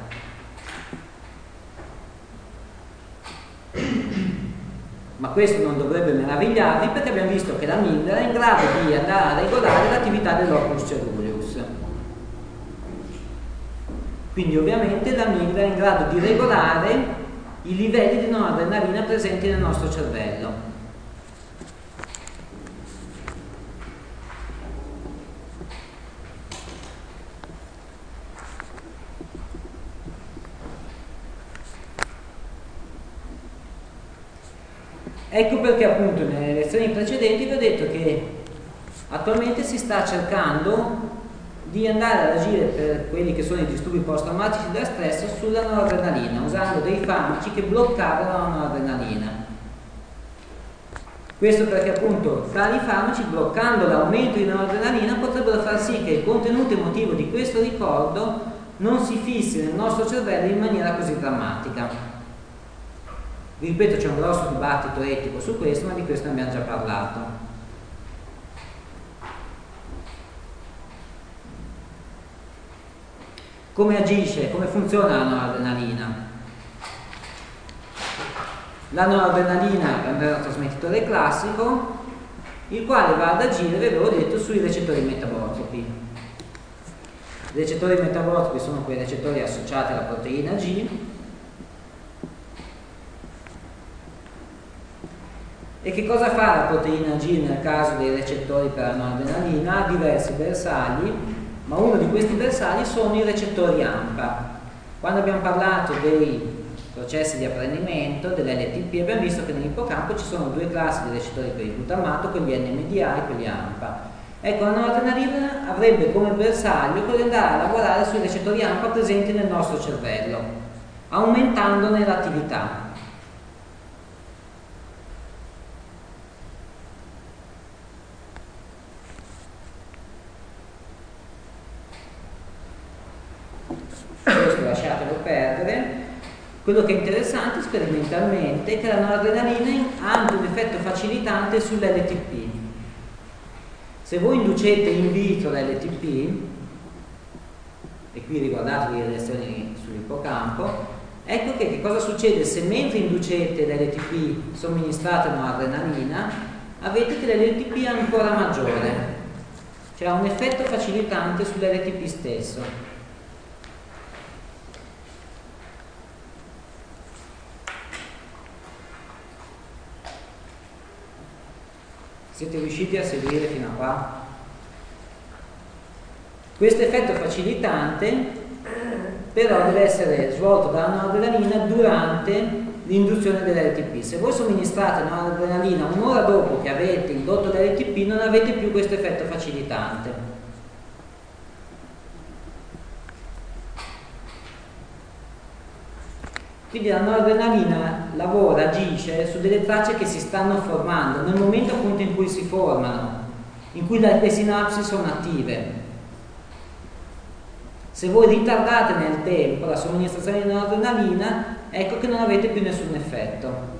Ma questo non dovrebbe meravigliarvi, perché abbiamo visto che l'amigdala è in grado di andare a regolare l'attività dell'ocus ceruleus. Quindi ovviamente l'amigdala è in grado di regolare i livelli di noradrenalina presenti nel nostro cervello. Ecco perché appunto nelle lezioni precedenti vi ho detto che attualmente si sta cercando di andare ad agire per quelli che sono i disturbi post-traumatici da stress sulla noradrenalina, usando dei farmaci che bloccavano la noradrenalina. Questo perché appunto tali farmaci, bloccando l'aumento di noradrenalina, potrebbero far sì che il contenuto emotivo di questo ricordo non si fissi nel nostro cervello in maniera così drammatica. Vi ripeto, c'è un grosso dibattito etico su questo, ma di questo ne abbiamo già parlato. Come agisce, come funziona la noradrenalina? La noradrenalina è un neurotrasmettitore classico, il quale va ad agire, vi avevo detto, sui recettori metabotropi. I recettori metabotropi sono quei recettori associati alla proteina G, e che cosa fa la proteina G nel caso dei recettori per la noradrenalina? Ha diversi bersagli, ma uno di questi bersagli sono i recettori AMPA. Quando abbiamo parlato dei processi di apprendimento dell'LTP abbiamo visto che nell'ippocampo ci sono due classi di recettori per il glutamato, quelli NMDA e quelli AMPA. Ecco, la noradrenalina avrebbe come bersaglio quello di andare a lavorare sui recettori AMPA presenti nel nostro cervello, aumentandone l'attività. Questo lasciatelo perdere. Quello che è interessante sperimentalmente è che la noradrenalina ha anche un effetto facilitante sull'LTP. Se voi inducete in vitro l'LTP, e qui riguardatevi le lezioni sull'ippocampo, ecco che cosa succede se mentre inducete l'LTP somministrate noradrenalina, avete che l'LTP è ancora maggiore, cioè ha un effetto facilitante sull'LTP stesso. Siete riusciti a seguire fino a qua? Questo effetto facilitante però deve essere svolto dalla noradrenalina durante l'induzione dell'LTP. Se voi somministrate noradrenalina un'ora dopo che avete indotto l'LTP non avete più questo effetto facilitante. Quindi la noradrenalina lavora, agisce su delle tracce che si stanno formando nel momento appunto in cui si formano, in cui le sinapsi sono attive. Se voi ritardate nel tempo la somministrazione di noradrenalina, ecco che non avete più nessun effetto.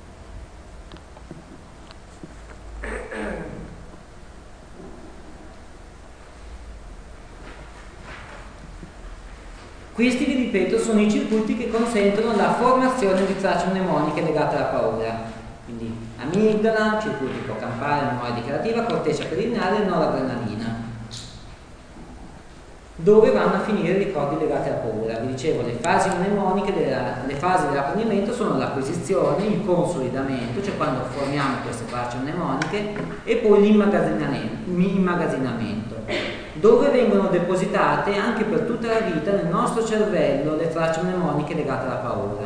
Questi, vi ripeto, sono i circuiti che consentono la formazione di tracce mnemoniche legate alla paura. Quindi amigdala, circuiti ippocampale, memoria dichiarativa, corteccia perineale e noradrenalina. Dove vanno a finire i ricordi legati alla paura? Vi dicevo, le fasi mnemoniche, le fasi dell'apprendimento sono l'acquisizione, il consolidamento, cioè quando formiamo queste tracce mnemoniche, e poi l'immagazzinamento, dove vengono depositate anche per tutta la vita nel nostro cervello le tracce mnemoniche legate alla paura.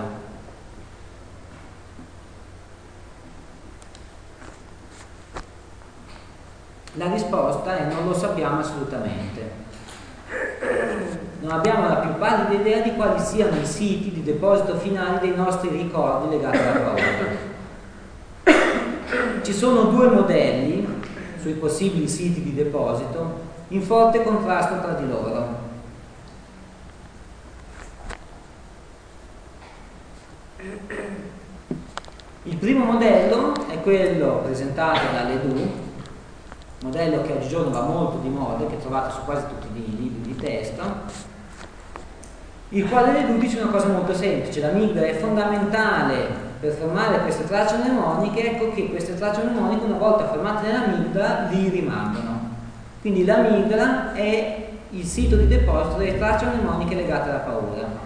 La risposta è non lo sappiamo assolutamente. Non abbiamo la più pallida idea di quali siano i siti di deposito finali dei nostri ricordi legati alla paura. Ci sono due modelli sui possibili siti di deposito in forte contrasto tra di loro. Il primo modello è quello presentato da Ledoux, modello che oggigiorno va molto di moda, che trovate su quasi tutti i libri di testo, il quale deduce una cosa molto semplice: l'amigdala è fondamentale per formare queste tracce mnemoniche. Ecco che queste tracce mnemoniche, una volta formate nell'amigdala, lì rimangono. Quindi l'amigdala è il sito di deposito delle tracce mnemoniche legate alla paura.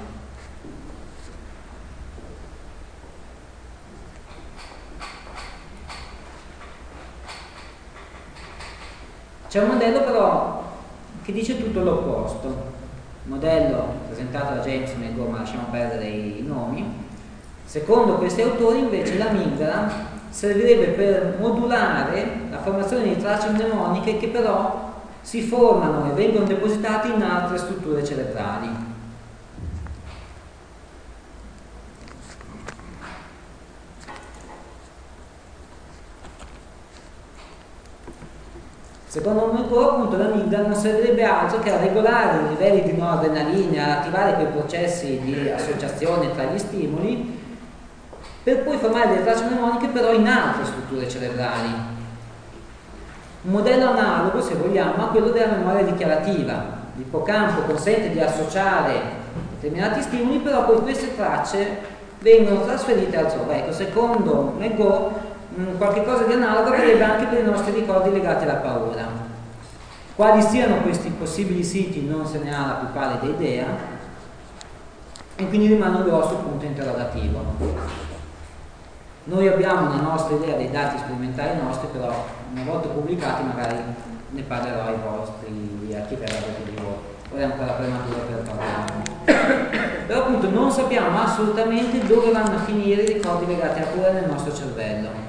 C'è un modello però che dice tutto l'opposto, un modello presentato da Jameson e Go, ma lasciamo perdere i nomi. Secondo questi autori invece l'amigdala servirebbe per modulare la formazione di tracce mnemoniche che però si formano e vengono depositate in altre strutture cerebrali. Secondo Go, appunto, l'amigdala non servirebbe altro che a regolare i livelli di noradrenalina, a attivare quei processi di associazione tra gli stimoli, per poi formare delle tracce mnemoniche però in altre strutture cerebrali. Un modello analogo, se vogliamo, a quello della memoria dichiarativa. L'ippocampo consente di associare determinati stimoli, però poi queste tracce vengono trasferite altrove. Ecco, secondo Go, qualche cosa di analogo avrebbe anche per i nostri ricordi legati alla paura. Quali siano questi possibili siti non se ne ha la più pallida idea, e quindi rimane un grosso punto interrogativo. Noi abbiamo una nostra idea dei dati sperimentali nostri, però una volta pubblicati magari ne parlerò ai vostri, a chi verrà dopo di voi. Ora è ancora prematuro per parlarne. Però appunto non sappiamo assolutamente dove vanno a finire i ricordi legati alla paura nel nostro cervello.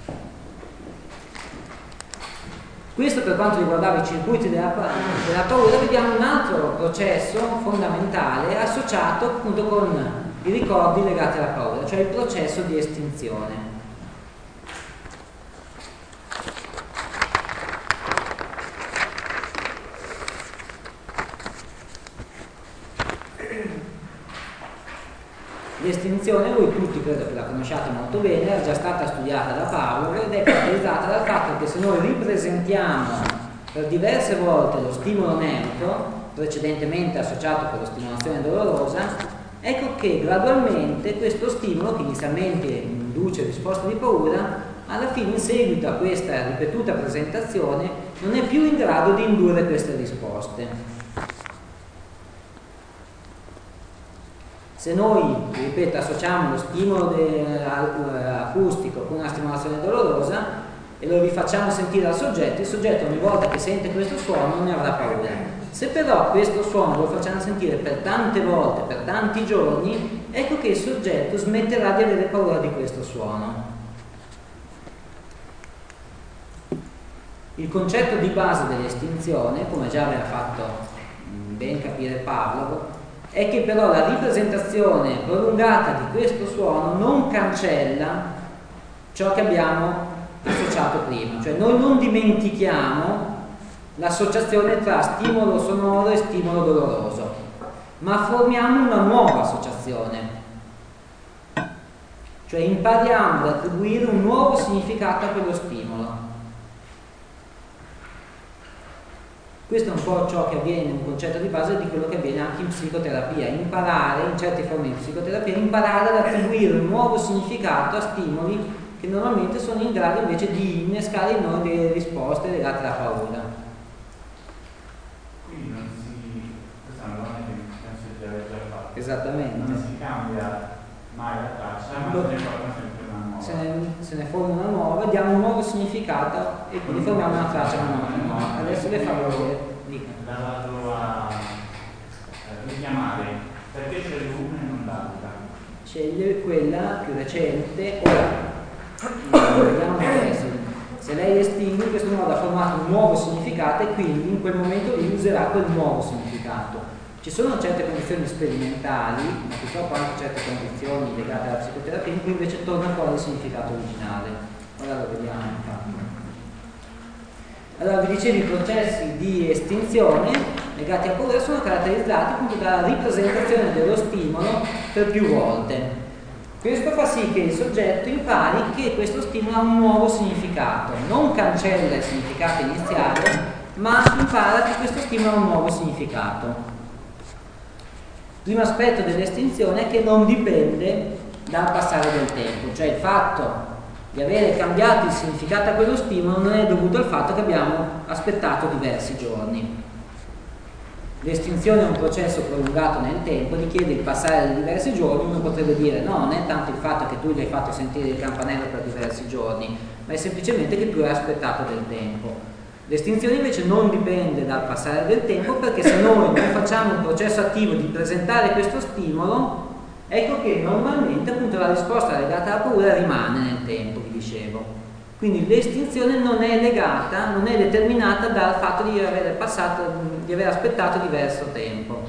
Questo per quanto riguardava i circuiti della paura. Vediamo un altro processo fondamentale associato appunto con i ricordi legati alla paura, cioè il processo di estinzione. L'estinzione, voi tutti credo che la conosciate molto bene, è già stata studiata da Pavlov ed è caratterizzata dal fatto che se noi ripresentiamo per diverse volte lo stimolo neutro, precedentemente associato con la stimolazione dolorosa, ecco che gradualmente questo stimolo, che inizialmente induce risposte di paura, alla fine, in seguito a questa ripetuta presentazione, non è più in grado di indurre queste risposte. Se noi, ripeto, associamo lo stimolo acustico con una stimolazione dolorosa e lo rifacciamo sentire al soggetto, il soggetto ogni volta che sente questo suono non ne avrà paura. Se però questo suono lo facciamo sentire per tante volte, per tanti giorni, ecco che il soggetto smetterà di avere paura di questo suono. Il concetto di base dell'estinzione, come già aveva fatto ben capire Pavlov, è che però la ripresentazione prolungata di questo suono non cancella ciò che abbiamo associato prima, cioè noi non dimentichiamo l'associazione tra stimolo sonoro e stimolo doloroso, ma formiamo una nuova associazione, cioè impariamo ad attribuire un nuovo significato a quello stimolo. Questo è un po' ciò che avviene, un concetto di base di quello che avviene anche in psicoterapia, imparare, in certe forme di psicoterapia, imparare ad attribuire un nuovo significato a stimoli che normalmente sono in grado invece di innescare in noi delle risposte legate alla paura. Quindi questa è una domanda che penso di aver già fatto. Esattamente. Non si cambia mai la traccia, ma se ne forma sempre una nuova. Se ne forma una nuova, diamo un nuovo significato e quindi formiamo una traccia nuova. Adesso le farò vedere. La vado a richiamare, perché sceglie una e non l'altra? Sceglie quella più recente. Ora vediamo adesso. Se lei estingue, in questo modo ha formato un nuovo significato e quindi in quel momento lì userà quel nuovo significato. Ci sono certe condizioni sperimentali, ma purtroppo anche certe condizioni legate alla psicoterapia in cui invece torna fuori il significato originale. Ora lo vediamo infatti. Allora, vi dicevo, i processi di estinzione legati a paura sono caratterizzati appunto dalla ripresentazione dello stimolo per più volte. Questo fa sì che il soggetto impari che questo stimolo ha un nuovo significato, non cancella il significato iniziale, ma impara che questo stimolo ha un nuovo significato. Il primo aspetto dell'estinzione è che non dipende dal passare del tempo, cioè il fatto di avere cambiato il significato a quello stimolo non è dovuto al fatto che abbiamo aspettato diversi giorni. L'estinzione è un processo prolungato nel tempo, richiede il passare di diversi giorni. Uno potrebbe dire no, non è tanto il fatto che tu gli hai fatto sentire il campanello per diversi giorni, ma è semplicemente che tu hai aspettato del tempo. L'estinzione invece non dipende dal passare del tempo, perché se noi non facciamo un processo attivo di presentare questo stimolo, ecco che normalmente appunto la risposta legata alla paura rimane nel tempo, vi dicevo. Quindi l'estinzione non è legata, non è determinata dal fatto di aver aspettato diverso tempo.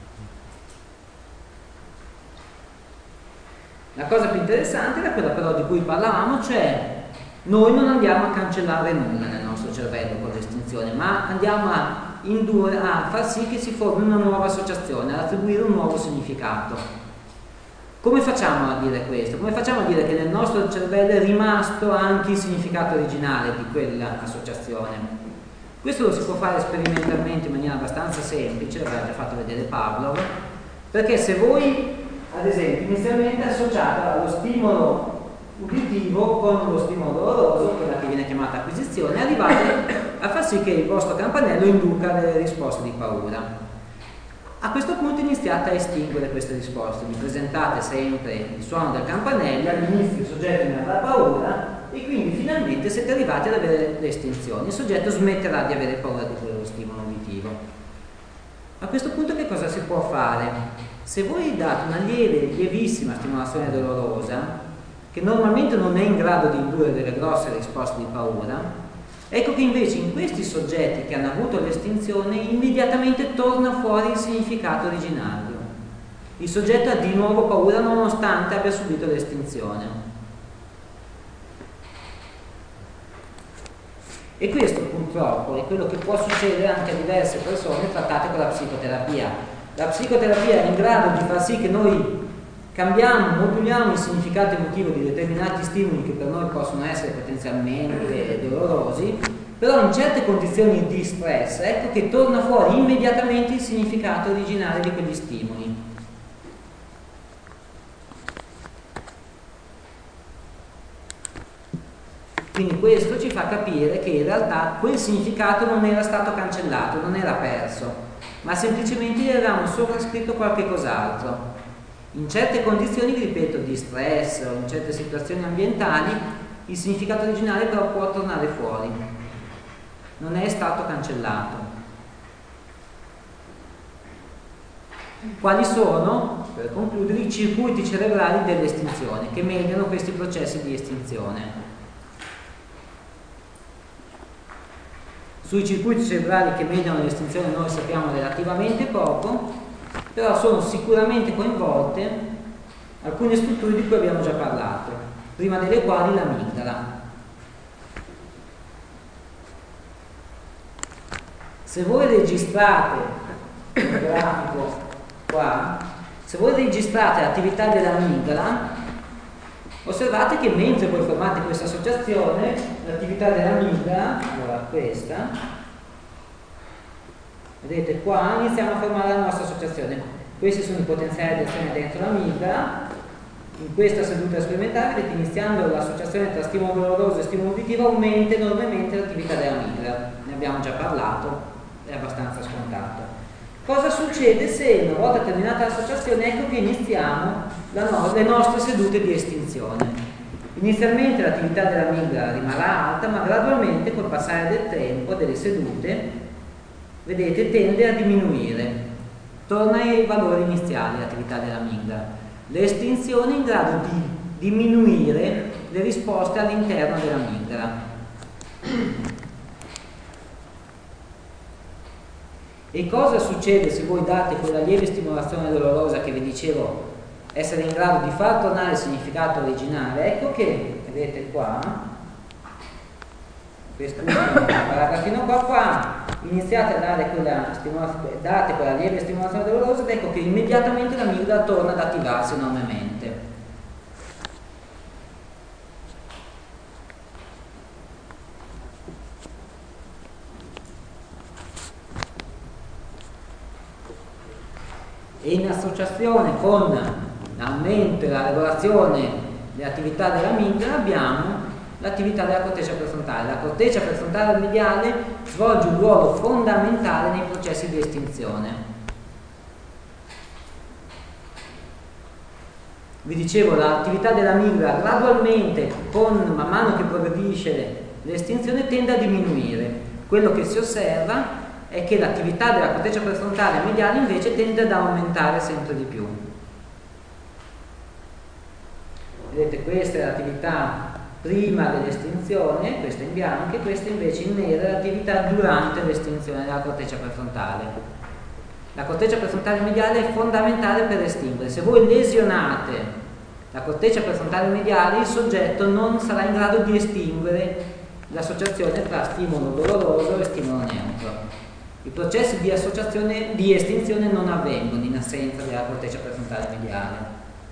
La cosa più interessante era quella però di cui parlavamo, cioè noi non andiamo a cancellare nulla nel nostro cervello con l'estinzione, ma andiamo a far sì che si formi una nuova associazione, ad attribuire un nuovo significato. Come facciamo a dire questo? Come facciamo a dire che nel nostro cervello è rimasto anche il significato originale di quell'associazione? Questo lo si può fare sperimentalmente in maniera abbastanza semplice, l'aveva già fatto vedere Pavlov, perché se voi, ad esempio, inizialmente associate lo stimolo uditivo con lo stimolo doloroso, quella che viene chiamata acquisizione, arrivate a far sì che il vostro campanello induca delle risposte di paura. A questo punto iniziate a estinguere queste risposte, vi presentate sempre il suono del campanello, all'inizio il soggetto ne avrà paura e quindi finalmente siete arrivati ad avere l'estinzione. Il soggetto smetterà di avere paura di quello stimolo uditivo. A questo punto che cosa si può fare? Se voi date una lievissima stimolazione dolorosa, che normalmente non è in grado di indurre delle grosse risposte di paura, ecco che invece in questi soggetti che hanno avuto l'estinzione immediatamente torna fuori il significato originario. Il soggetto ha di nuovo paura nonostante abbia subito l'estinzione. E questo purtroppo è quello che può succedere anche a diverse persone trattate con la psicoterapia. La psicoterapia è in grado di far sì che noi cambiamo, moduliamo il significato emotivo di determinati stimoli che per noi possono essere potenzialmente dolorosi, però in certe condizioni di stress ecco che torna fuori immediatamente il significato originale di quegli stimoli. Quindi questo ci fa capire che in realtà quel significato non era stato cancellato, non era perso, ma semplicemente gli avevamo sovrascritto qualche cos'altro. In certe condizioni, vi ripeto, di stress o in certe situazioni ambientali, il significato originale però può tornare fuori. Non è stato cancellato. Quali sono, per concludere, i circuiti cerebrali dell'estinzione che mediano questi processi di estinzione? Sui circuiti cerebrali che mediano l'estinzione noi sappiamo relativamente poco, però sono sicuramente coinvolte alcune strutture di cui abbiamo già parlato, prima delle quali l'amigdala. Se voi registrate il grafico qua, se voi registrate l'attività dell'amigdala, osservate che mentre voi formate questa associazione, l'attività dell'amigdala, allora questa, vedete qua iniziamo a formare la nostra associazione. Questi sono i potenziali di azione dentro l'amigdala. In questa seduta sperimentale vedete, iniziando l'associazione tra stimolo doloroso e stimolo uditivo aumenta enormemente l'attività dell'amigdala. Ne abbiamo già parlato, è abbastanza scontato. Cosa succede se una volta terminata l'associazione ecco che iniziamo le nostre sedute di estinzione? Inizialmente l'attività dell'amigdala rimarrà alta, ma gradualmente col passare del tempo, delle sedute, vedete, tende a diminuire. Torna ai valori iniziali l'attività dell'amigdala. L'estinzione è in grado di diminuire le risposte all'interno dell'amigdala. E cosa succede se voi date quella lieve stimolazione dolorosa che vi dicevo essere in grado di far tornare il significato originale? Ecco che, vedete qua, quest'ultimo paragrafino qua, iniziate a dare quella lieve stimolazione dolorosa ed ecco che immediatamente l'amigdala torna ad attivarsi enormemente. e in associazione con l'aumento e la regolazione delle attività dell'amigdala abbiamo l'attività della corteccia prefrontale. La corteccia prefrontale mediale svolge un ruolo fondamentale nei processi di estinzione. Vi dicevo, l'attività dell'amigdala gradualmente, man mano che progredisce l'estinzione, tende a diminuire. Quello che si osserva è che l'attività della corteccia prefrontale mediale invece tende ad aumentare sempre di più. Vedete, questa è l'attività prima dell'estinzione, questa in bianco, e questa invece in nero è l'attività durante l'estinzione della corteccia prefrontale. La corteccia prefrontale mediale è fondamentale per estinguere. Se voi lesionate la corteccia prefrontale mediale, il soggetto non sarà in grado di estinguere l'associazione tra stimolo doloroso e stimolo neutro. I processi di associazione, di estinzione non avvengono in assenza della corteccia prefrontale mediale.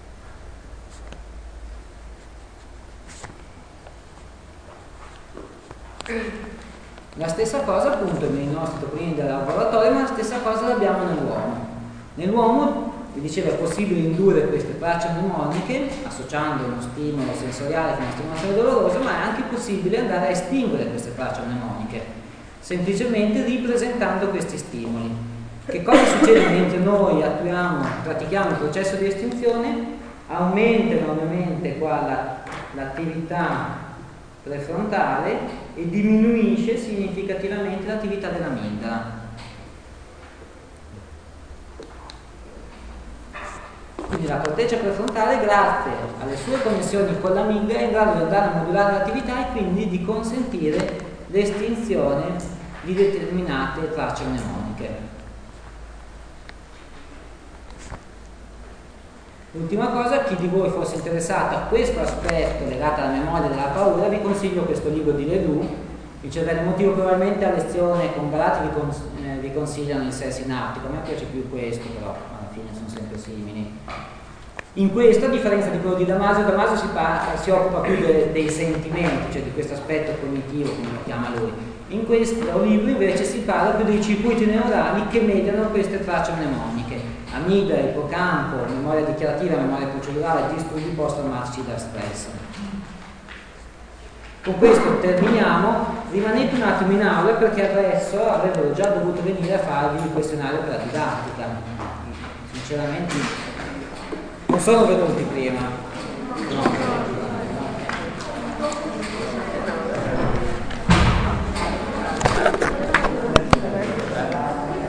La stessa cosa appunto nei nostri topolini del laboratorio, ma la stessa cosa l'abbiamo nell'uomo. Nell'uomo, vi dicevo, è possibile indurre queste tracce mnemoniche associando uno stimolo sensoriale con una stimolazione dolorosa, ma è anche possibile andare a estinguere queste tracce mnemoniche, semplicemente ripresentando questi stimoli. Che cosa succede mentre noi pratichiamo il processo di estinzione? Aumenta enormemente qua l'attività prefrontale e diminuisce significativamente l'attività dell'amigdala. Quindi la corteccia prefrontale, grazie alle sue connessioni con l'amigdala, è in grado di andare a modulare l'attività e quindi di consentire l'estinzione di determinate tracce mnemoniche. Ultima cosa, chi di voi fosse interessato a questo aspetto legato alla memoria della paura, vi consiglio questo libro di Ledoux. Il cervello emotivo probabilmente a lezione comparati vi consigliano il sé sinaptico. A me piace più questo, però alla fine sono sempre simili. In questo, a differenza di quello di Damasio si occupa più dei sentimenti, cioè di questo aspetto cognitivo, come lo chiama lui. In questo libro invece si parla più dei circuiti neurali che mediano queste tracce mnemoniche. Amigdala, ippocampo, memoria dichiarativa, memoria procedurale, disturbi post-traumatici da stress. Con questo terminiamo. Rimanete un attimo in aula perché adesso avrebbero già dovuto venire a farvi il questionario per la didattica. Sinceramente non sono venuti prima.